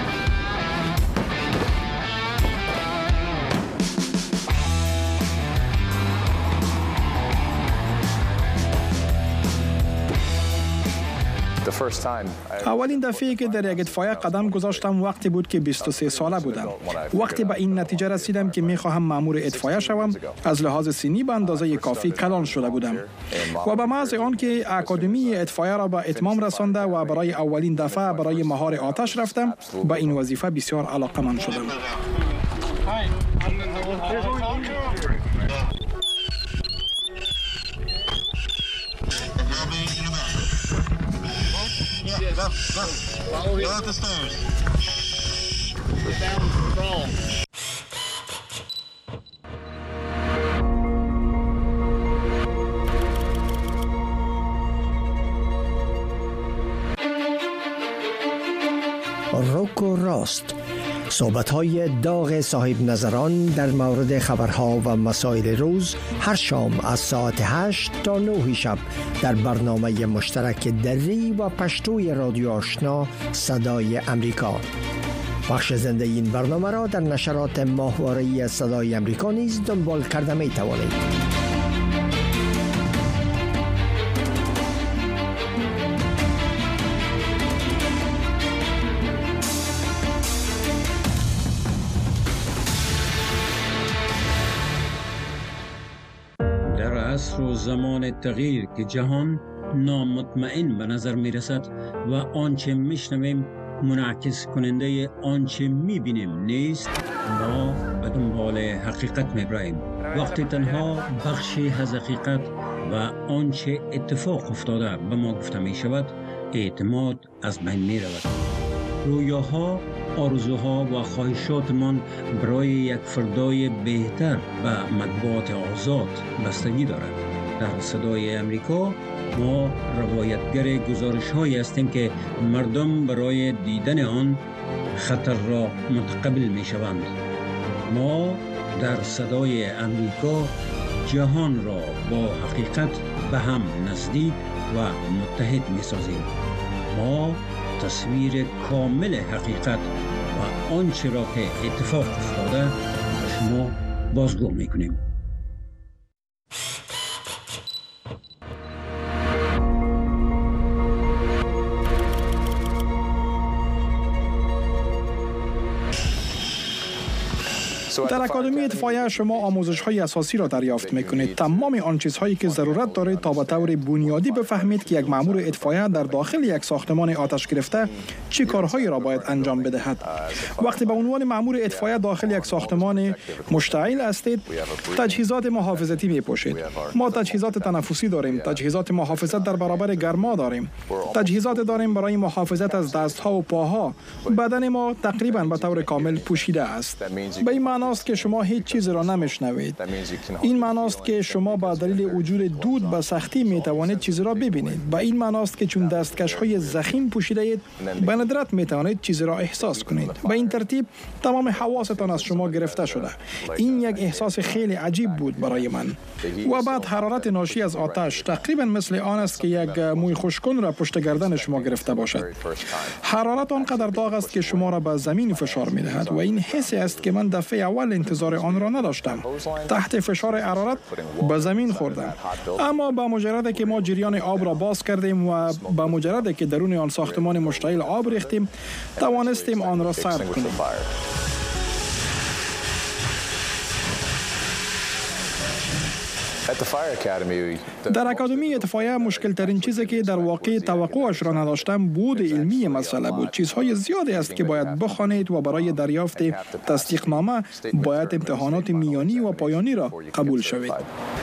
اولین دفعه که در یک اتفاقیه قدم گذاشتم وقتی بود که 23 ساله بودم. وقتی به این نتیجه رسیدم که میخواهم مأمور اتفاقیه شوم، از لحاظ سنی به اندازه کافی کلان شده بودم و به محض آن که اکادمی اتفاقیه را به اتمام رسانده و برای اولین دفعه برای مهار آتش رفتم، به این وظیفه بسیار علاقه‌مند شدم. روک و راست، صحبت‌های داغ صاحب نظران در مورد خبرها و مسائل روز هر شام از ساعت 8 تا 9 شب در برنامه مشترک دری و پشتوی رادیو آشنا صدای امریکا. بخش زنده این برنامه را در نشرات ماهواره‌ای صدای امریکا نیز دنبال کرده می توانید. عصر و زمان تغییر که جهان نامطمئن به نظر می رسد و آنچه می شنویم منعکس کننده آنچه می بینیم نیست، ما به دنبال حقیقت می براییم. وقتی تنها بخشی از حقیقت و آنچه اتفاق افتاده به ما گفته می شود، اعتماد از بین می رود. رویاها، آرزوها و خواهشاتمان برای یک فردای بهتر و مطبوعات آزاد بستگی دارد. در صدای امریکا ما روایتگر گزارش‌هایی هستیم که مردم برای دیدن آن خطر را متقبل می‌شوند. ما در صدای امریکا جهان را با حقیقت به هم نزدیک و متحد می‌سازیم. ما تصویر کامل حقیقت و آنچه را که اتفاق افتاده به شما بازگو میکنیم. در اکادمی اتفاقیه شما آموزش‌های اساسی را دریافت می‌کنید. تمام آن چیزهایی که ضرورت دارید تا به طور بنیادی بفهمید که یک مأمور اتفاقیه در داخل یک ساختمان آتش گرفته چه کارهایی را باید انجام بدهد. وقتی به عنوان مأمور اتفاقیه داخل یک ساختمان مشتعل هستید، تجهیزات محافظتی می‌پوشید. ما تجهیزات تنفسی داریم، تجهیزات محافظت در برابر گرما داریم، تجهیزات داریم برای محافظت از دست‌ها و پاها. بدن ما تقریباً به طور کامل پوشیده است. به این معنی است که شما هیچ چیز را نمیشنوید. این معنی است که شما با دلیل وجود دود به سختی می توانید چیز را ببینید. با این معنی است که چون دستکش های ضخیم پوشیده اید، به ندرت می توانید چیز را احساس کنید. به این ترتیب تمام حواستان از شما گرفته شده. این یک احساس خیلی عجیب بود برای من. و بعد حرارت ناشی از آتش تقریبا مثل آن است که یک موی خشک‌کن را پشت گردن شما گرفته باشد. حرارت آنقدر داغ است که شما را به زمین فشار می دهد و این حسی است که من دفعه اول انتظار آن را نداشتم. تحت فشار حرارت به زمین خوردم. اما با مجرد که ما جریان آب را باز کردیم و با مجرد که درون آن ساختمان مشتعل آب ریختیم، توانستیم آن را سرد کنیم. در اکادمی اتفاقیه مشکل ترین چیزی که در واقع توقعش را نداشتم بود علمی مسئله بود. چیزهای زیادی است که باید بخوانید و برای دریافت تصدیقنامه باید امتحانات میانی و پایانی را قبول شوید.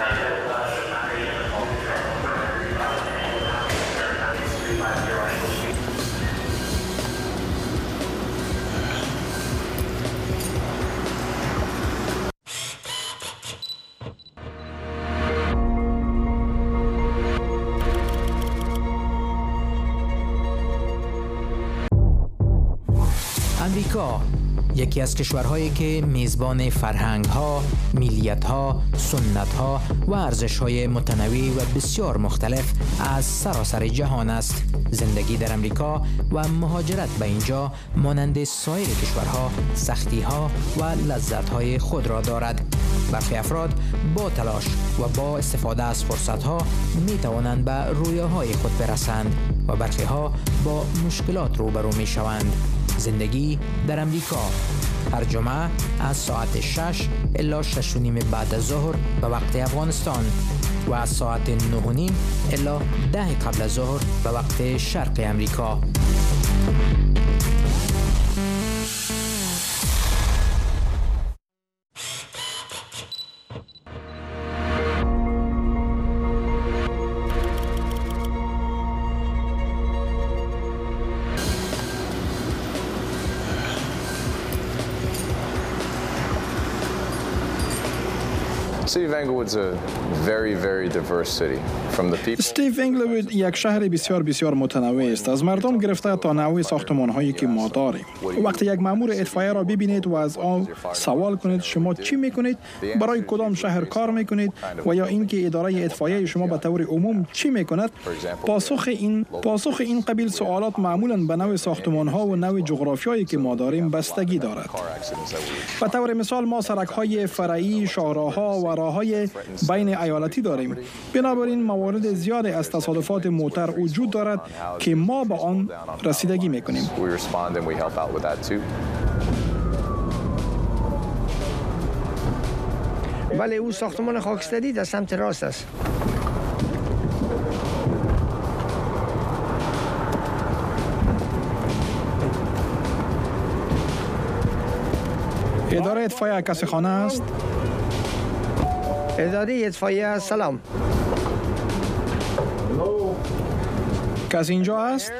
امریکا یکی از کشورهایی که میزبان فرهنگ‌ها، ملیت‌ها، سنت‌ها و ارزش‌های متنوع و بسیار مختلف از سراسر جهان است. زندگی در امریکا و مهاجرت به اینجا مانند سایر کشورها سختی‌ها و لذت‌های خود را دارد. برخی افراد با تلاش و با استفاده از فرصت‌ها می توانند به رویاهای خود برسند و برخی ها با مشکلات روبرو می شوند. زندگی در امریکا هر جمعه از ساعت 6 الی 6:30 بعد از ظهر به وقت افغانستان و از ساعت 9:30 الی 10 قبل از ظهر به وقت شرق امریکا. استیو انگلوود یک شهر بسیار بسیار متنوع است، از مردم گرفته تا نوع ساختمان‌هایی که ما داریم. وقتی یک مأمور اطفائیه را ببینید و از آن سوال کنید شما چی میکنید، برای کدام شهر کار میکنید و یا اینکه اداره اطفائیه شما به طور عموم چی میکند، پاسخ این قبیل سوالات معمولاً به نوع ساختمان‌ها و نوع جغرافیایی که ما داریم بستگی دارد. به طور مثال ما سرک‌های فرعی، شاهراه‌ها و راه‌های بین ایالتی داریم. بنابراین موارد زیادی از تصادفات موتر وجود دارد که ما با آن رسیدگی میکنیم. بله، او ساختمان خاکستری در سمت راست است. اداره اطفائیه کسی خانه است؟ اداره اطفائیه، سلام. کسی اینجا است؟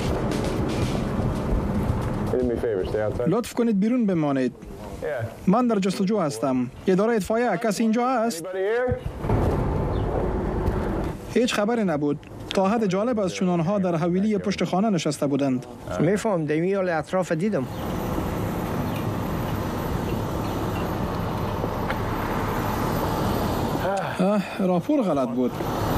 لطف کنید بیرون بمانید. من در جستجو هستم. اداره اطفائیه، کسی اینجا است؟ هیچ خبری نبود. تا حد جالب است چون آنها در حویلی پشت خانه نشسته بودند. میفهم، دمیال اطراف دیدم. راپور غلط بود.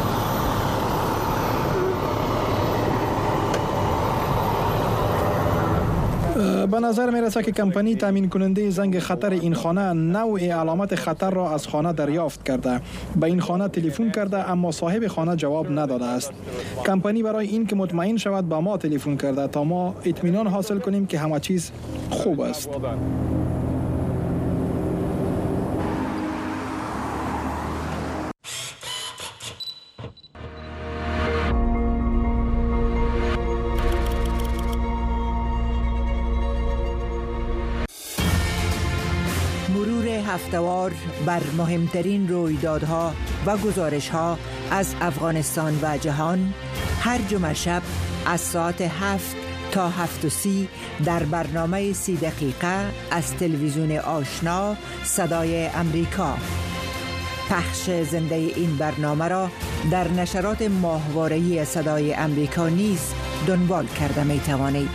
به نظر می رسد که کمپانی تامین کننده زنگ خطر این خانه نوع علامت خطر را از خانه دریافت کرده. به این خانه تلفن کرده اما صاحب خانه جواب نداده است. کمپانی برای این که مطمئن شود به ما تلفن کرده تا ما اطمینان حاصل کنیم که همه چیز خوب است. هفته‌وار بر مهمترین رویدادها و گزارش‌ها از افغانستان و جهان هر جمعه شب از ساعت 7 تا 7:30 در برنامه 30 دقیقه از تلویزیون آشنا صدای امریکا. پخش زنده این برنامه را در نشرات ماهواره‌ای صدای امریکا نیز دنبال کرده می توانید.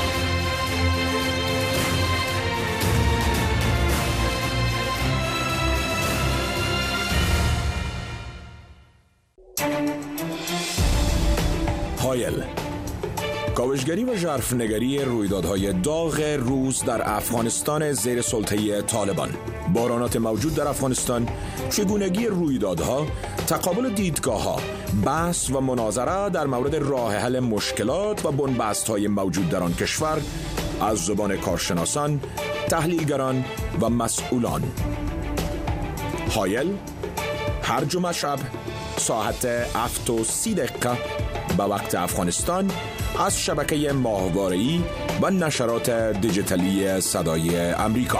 هایل، کاوشگری و ژرفنگری رویدادهای داغ روز در افغانستان زیر سلطه طالبان، بحرانات موجود در افغانستان، چگونگی رویدادها، تقابل دیدگاه‌ها، بحث و مناظره در مورد راه حل مشکلات و بنبست‌های موجود در آن کشور از زبان کارشناسان، تحلیلگران و مسئولان. هایل هر جمعه شب ساعت 7:30 به وقت افغانستان از شبکه ماهواره‌ای و نشرات دیجیتالی صدای امریکا.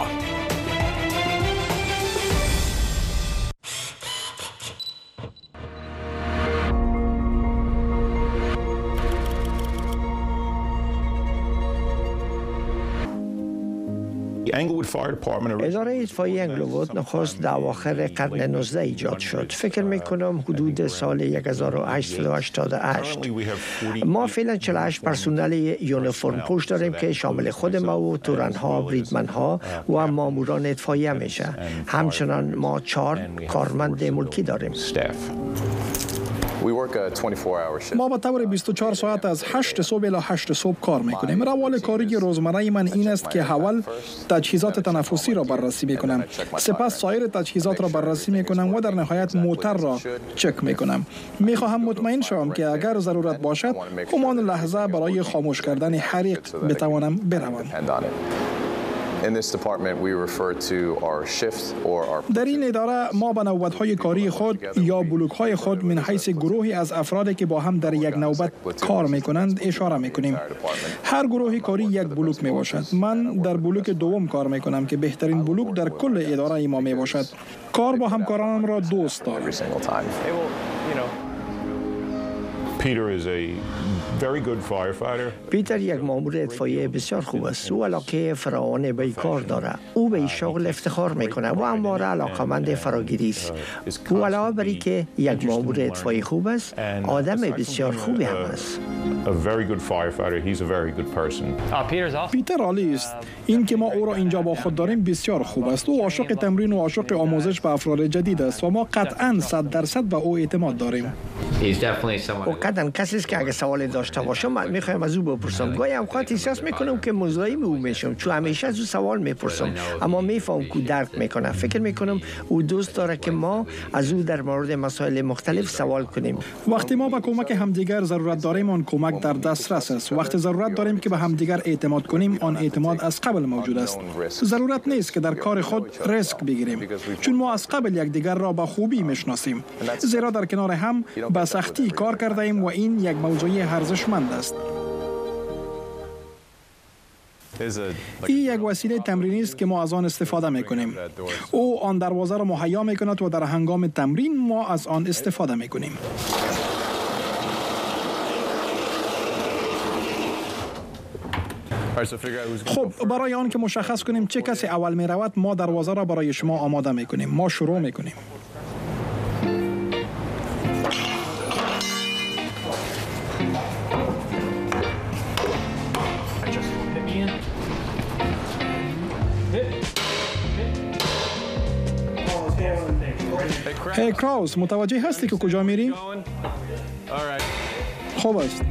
اداره اطفائیه انگلوود نخست در اواخر قرن 19 ایجاد شد. فکر میکنم حدود سال 1888. ما فعلا 48 پرسنل یونیفرم پوش داریم که شامل خود ما و تورنها، بریدمنها و ماموران اطفائیه میشه. همچنان ما 4 کارمند ملکی داریم. ما به طور 24 ساعت از 8 صبح الی 8 صبح کار میکنیم. روال کاری روزمره من این است که اول تجهیزات تنفسی را بررسی میکنم، سپس سایر تجهیزات را بررسی میکنم و در نهایت موتور را چک میکنم. میخواهم مطمئن شوم که اگر ضرورت باشد همان لحظه برای خاموش کردن حریق بتوانم بروم. در این اداره ما به نوبت‌های کاری خود یا بلوک‌های خود من حیث گروهی از افرادی که با هم در یک نوبت کار می‌کنند اشاره می‌کنیم. هر گروه کاری یک بلوک میباشد. من در بلوک دوم کار می‌کنم که بهترین بلوک در کل اداره ما میباشد. کار با همکارانم را دوست دارم. پیتر یک مامور اطفایی بسیار خوب است. او علاقه فراوان به کار دارد. او به این شغل افتخار میکنه و همواره علاقمند فراگیری است. او علاوه بر اینکه یک مامور اطفایی خوب است، آدم بسیار خوبی هم است. پیتر عالی است. این که ما او را اینجا با خود داریم بسیار خوب است. او عاشق تمرین و عاشق آموزش به افراد جدید است و ما قطعاً 100% به او اعتماد داریم. او قطعاً کسی است که اگه سوال داشته باشم من میخوایم از او بپرسم. گاهی اوقات احساس میکنم که مزاحم او میشم چون همیشه از او سوال میپرسم، اما میفهم که درک میکنه. فکر میکنم او دوست داره که ما از او در مورد مسائل مختلف سوال کنیم. وقتی ما به کمک همدیگر ضرورت داریم آن کمک در دسترس است. وقتی ضرورت داریم که به همدیگر اعتماد کنیم آن اعتماد از قبل موجود است. ضرورت نیست که در کار خود ریسک بگیریم چون ما از قبل یکدیگر را به خوبی میشناسیم، زیرا در کنار هم به سختی کار کرده ایم و این یک موضوع ارزشمند است. این یک وسیله تمرینی است که ما از آن استفاده میکنیم. او آن دروازه را مهیا میکند و در هنگام تمرین ما از آن استفاده میکنیم. خب برای آن که مشخص کنیم چه کسی اول می رود ما دروازه را برای شما آماده میکنیم. ما شروع میکنیم. کراوس متوجه هستی که کجا میری؟ خوب است.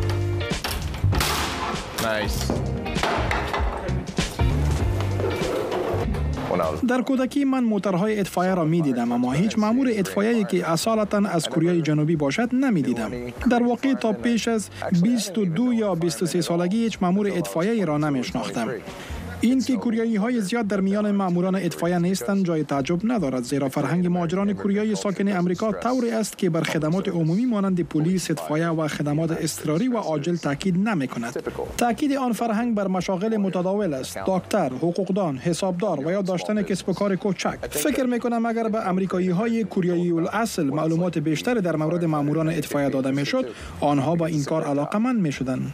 در کودکی من موتورهای اطفایه را می دیدم، اما هیچ مامور اطفایه‌ای که اصالتاً از کره جنوبی باشد نمی دیدم. در واقع تا پیش از 22 یا 23 سالگی هیچ مامور اطفایه‌ای را نمی شناختم. این که کوریایی‌های زیاد در میان ماموران اطفایه نیستند جای تعجب ندارد، زیرا فرهنگ مهاجران کوریایی ساکن امریکا طوری است که بر خدمات عمومی مانند پلیس، اطفایه و خدمات اضطراری و عاجل تاکید نمی‌کند. تاکید آن فرهنگ بر مشاغل متداول است: دکتر، حقوقدان، حسابدار و یا داشتن کسب و کار کوچک. فکر می‌کنم اگر به امریکایی‌های کوریایی الاصل معلومات بیشتر در مورد ماموران اطفایه داده می‌شد، آنها با این کار علاقه‌مند می‌شدند.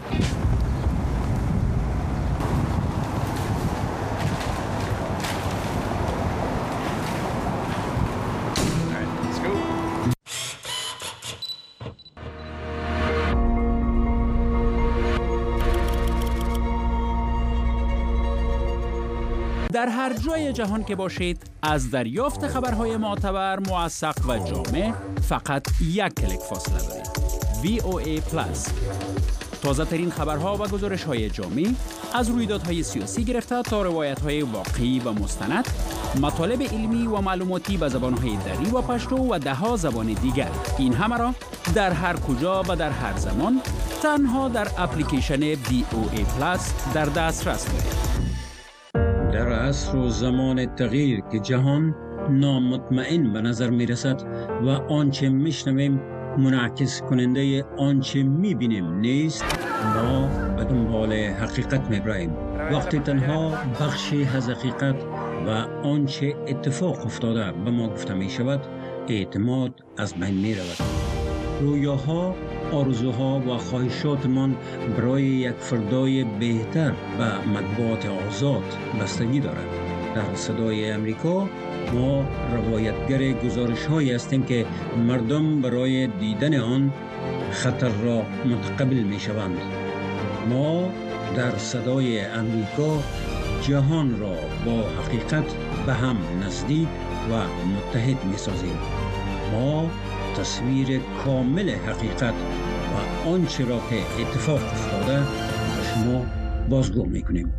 در هر جای جهان که باشید از دریافت خبرهای معتبر، موثق و جامع فقط یک کلیک فاصله دارید. VOA Plus. تازه ترین خبرها و گزارش های جامع از رویدادهای سیاسی گرفته تا روایت های واقعی و مستند، مطالب علمی و معلوماتی به زبانهای دری و پشتو و دهها زبان دیگر. این همه را در هر کجا و در هر زمان تنها در اپلیکیشن VOA Plus در دسترس دارید. در عصر و زمان تغییر که جهان نامطمئن به نظر می رسد و آنچه می شنویم منعکس کننده آنچه می بینیم نیست، ما به دنبال حقیقت می براییم. وقتی تنها بخشی از حقیقت و آنچه اتفاق افتاده به ما گفته می شود، اعتماد از بین می رود. رویاها، آرزوها و خواهشاتمان برای یک فردای بهتر و مطبوعات آزاد بستگی دارد. در صدای امریکا ما روایتگر گزارش‌هایی هستیم که مردم برای دیدن آن خطر را متقبل می‌شوند. ما در صدای امریکا جهان را با حقیقت به هم نزدیک و متحد می‌سازیم. ما تصویر کامل حقیقت و آنچه را که اتفاق افتاده به شما بازگو میکنیم.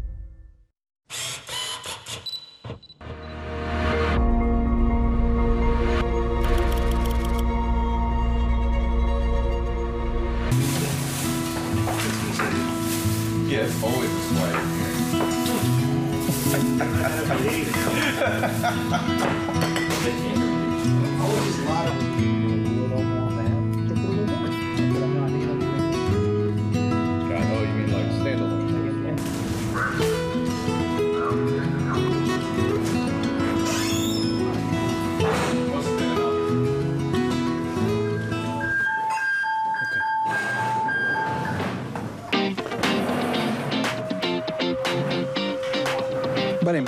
بریم.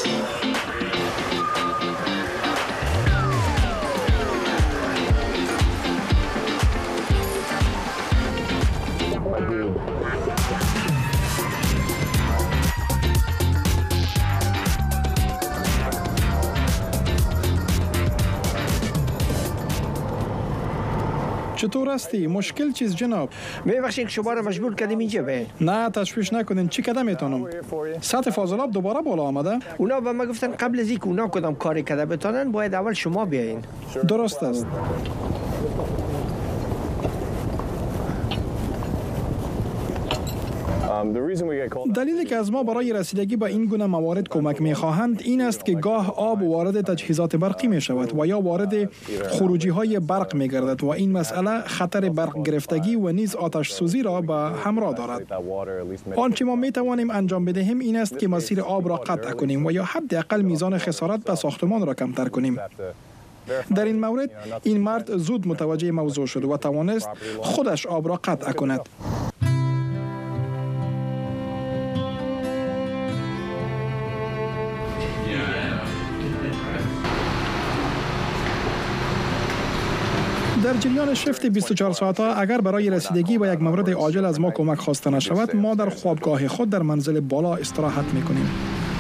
چطور هستی؟ مشکل چیز جناب؟ میبخشید که شما را مجبور کردیم اینجا به. نه تشویش نکنین، چی کده میتونم؟ سطح فاضلاب دوباره بالا آمده؟ اونا به ما گفتن قبل از اینکه اونا کدام کاری کده بتونن باید اول شما بیاین. درست است. دلیلی که از ما برای رسیدگی به این گونه موارد کمک می‌خواهند این است که گاه آب وارد تجهیزات برقی می شود و یا وارد خروجی های برق می گردد و این مسئله خطر برق گرفتگی و نیز آتش سوزی را به همراه دارد. آنچه ما می توانیم انجام بدهیم این است که مسیر آب را قطع کنیم و یا حداقل میزان خسارت به ساختمان را کمتر کنیم. در این مورد این مرد زود متوجه موضوع شد و توانست خودش آب را قطع کند. در جریان شفت 24 ساعته اگر برای رسیدگی به یک مورد عاجل از ما کمک خواسته نشود، ما در خوابگاه خود در منزل بالا استراحت می‌کنیم.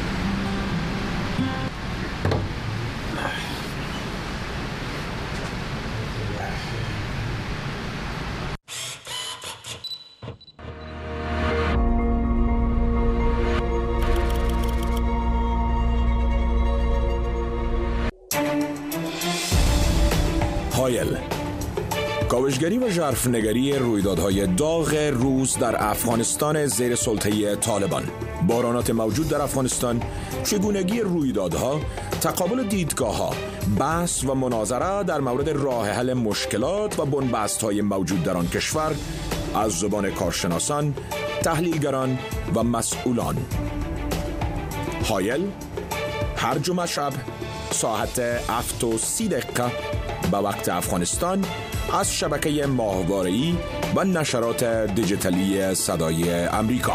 هایل، کاوشگری و ژرفنگری رویدادهای داغ روز در افغانستان زیر سلطه طالبان، بحرانات موجود در افغانستان، چگونگی رویدادها، تقابل دیدگاه‌ها، بحث و مناظره در مورد راه حل مشکلات و بنبست‌های موجود در آن کشور از زبان کارشناسان، تحلیلگران و مسئولان. هایل، هر جمعه شب ساعت 7:30 به وقت افغانستان از شبکه ماهواره‌ای و نشرات دیجیتالی صدای امریکا.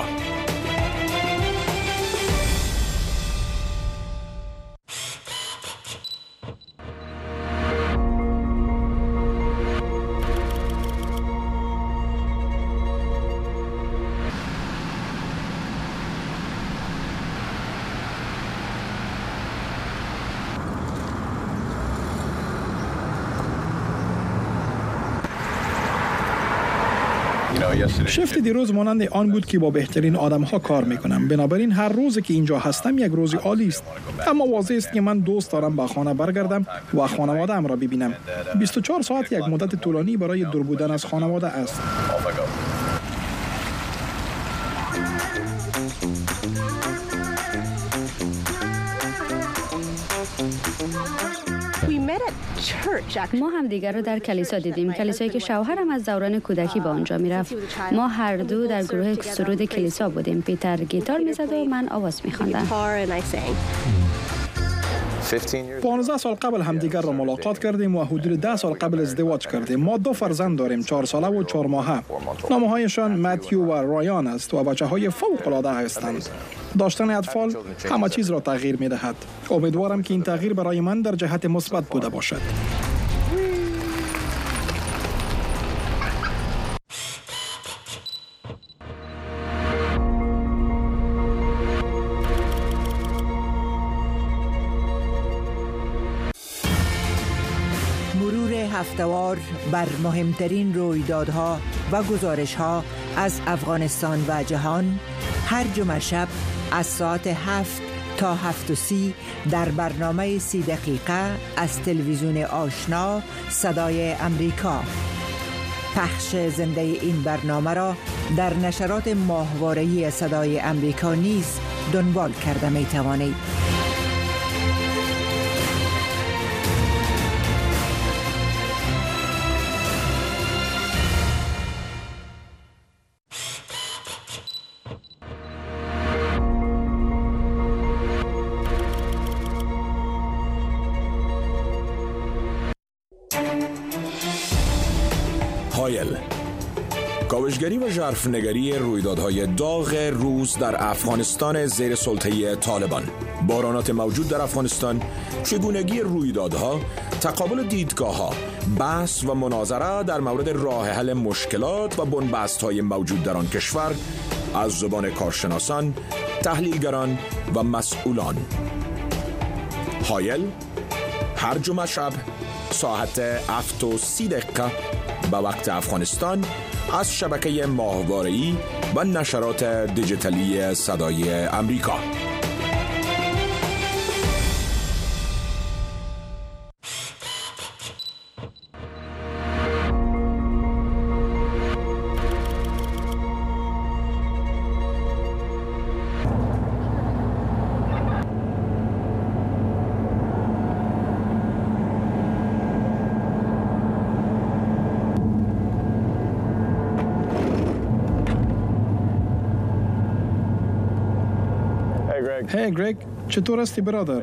شفت دیروز مانند آن بود که با بهترین آدم‌ها کار می‌کنم. بنابراین هر روز که اینجا هستم یک روز عالی است. اما واضح است که من دوست دارم به خانه برگردم و خانواده‌ام را ببینم. 24 ساعت یک مدت طولانی برای دور بودن از خانواده است. ما هم دیگر رو در کلیسا دیدیم، کلیسایی که شوهرم از دوران کودکی به آنجا میرفت. ما هر دو در گروه سرود کلیسا بودیم. پیتر گیتار میزد و من آواز میخواندم. 15 سال قبل همدیگر را ملاقات کردیم و حدود 10 سال قبل ازدواج کردیم. ما 2 فرزند داریم، 4 ساله و 4 ماهه. نامه‌هایشان متیو و رایان است و بچه‌های فوق‌العاده هستند. داشتن اطفال همه چیز را تغییر می‌دهد. امیدوارم که این تغییر برای من در جهت مثبت بوده باشد. مرور هفته‌وار بر مهمترین رویدادها و گزارش‌ها از افغانستان و جهان هر جمعه شب از ساعت 7 تا 7:30 در برنامه 30 دقیقه از تلویزیون آشنا صدای امریکا. پخش زنده این برنامه را در نشرات ماهواره‌ای صدای امریکا نیز دنبال کرده می توانید. هایل، کاوشگری و ژرفنگری رویدادهای داغ روز در افغانستان زیر سلطه طالبان. بارانات موجود در افغانستان، چگونگی رویدادها، تقابل دیدگاه‌ها، بحث و مناظره در مورد راه حل مشکلات و بنبست‌های موجود در آن کشور از زبان کارشناسان، تحلیلگران و مسئولان. هایل هر جمعه شب ساعت 7:30 به وقت افغانستان از شبکه ماهواره‌ای و نشرات دیجیتالی صدای امریکا. هی گریگ، چطور هستی برادر؟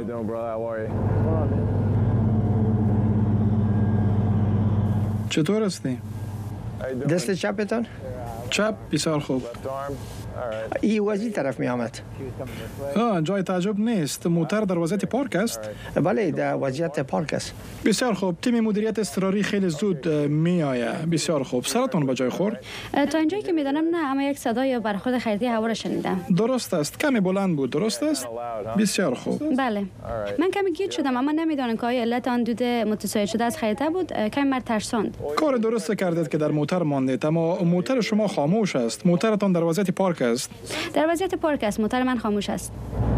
چطور هستی؟ دست چپتان؟ چپ، بسیار خوب. این وزی طرف می آمد. جای تعجب نیست. موتر در وضعیت پارک است؟ بله، در وضعیت پارک است. بسیار خوب. تیم مدیریت اضطراری خیلی زود می آید. بسیار خوب. سرتون به جای خورد؟ تا اینجایی که میدانم نه، اما یک صدا یا برخورد خیلی هوا را شنیدم. درست است. کمی بلند بود. درست است؟ بسیار خوب. بله. من کمی گیج شدم، اما نمیدانم که آیا علت آن دود متصاعد شده از خریطه بود. کمی مرا ترساند. کار درست کردید که در موتر ماندید، اما موتر شما خاموش است. موترتان در وضعیت پارک است. در وضعیت پارک است. موتر من خاموش است.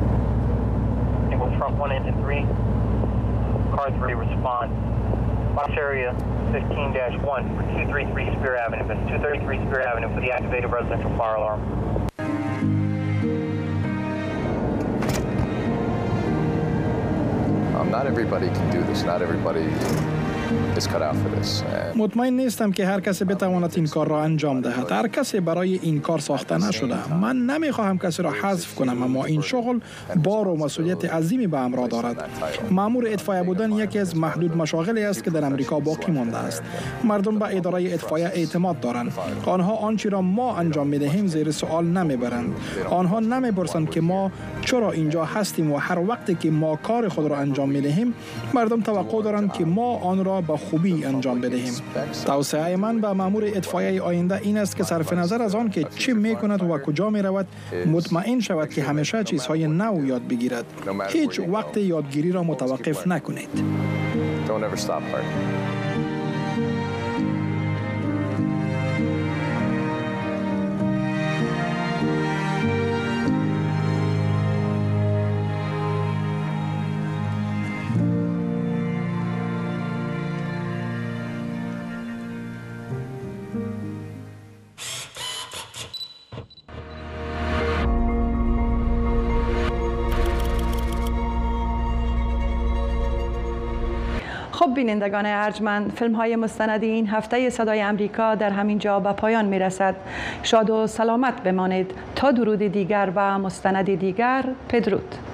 Not everybody can do this. Not everybody is cut out for this. مطمئن نیستم که هر کسی بتواند این کار را انجام دهد. هر کسی برای این کار ساخته نشده. من نمیخواهم کسی را حذف کنم، اما این شغل بار و مسئولیت عظیمی به همراه دارد. مأمور اطفائیه بودن یکی از محدود مشاغلی است که در امریکا باقی مانده است. مردم به اداره اطفائیه اعتماد دارند. آنها آنچه را ما انجام می‌دهیم زیر سوال نمیبرند. آنها نمیپرسند که ما چرا اینجا هستیم و هر وقتی که ما کار خود را انجام می‌دهیم، مردم توقع دارند که ما آن را به خوبی انجام بدهیم. توصیه من به مأمور اطفائیه آینده این است که صرف نظر از آن که چه میکند و کجا میرود، مطمئن شود که همیشه چیزهای نو یاد بگیرد. هیچ وقت یادگیری را متوقف نکنید. خب بینندگان ارجمند، فیلم های مستندی این هفته صدای امریکا در همین جا به پایان می رسد. شاد و سلامت بمانید تا درود دیگر و مستند دیگر. بدرود.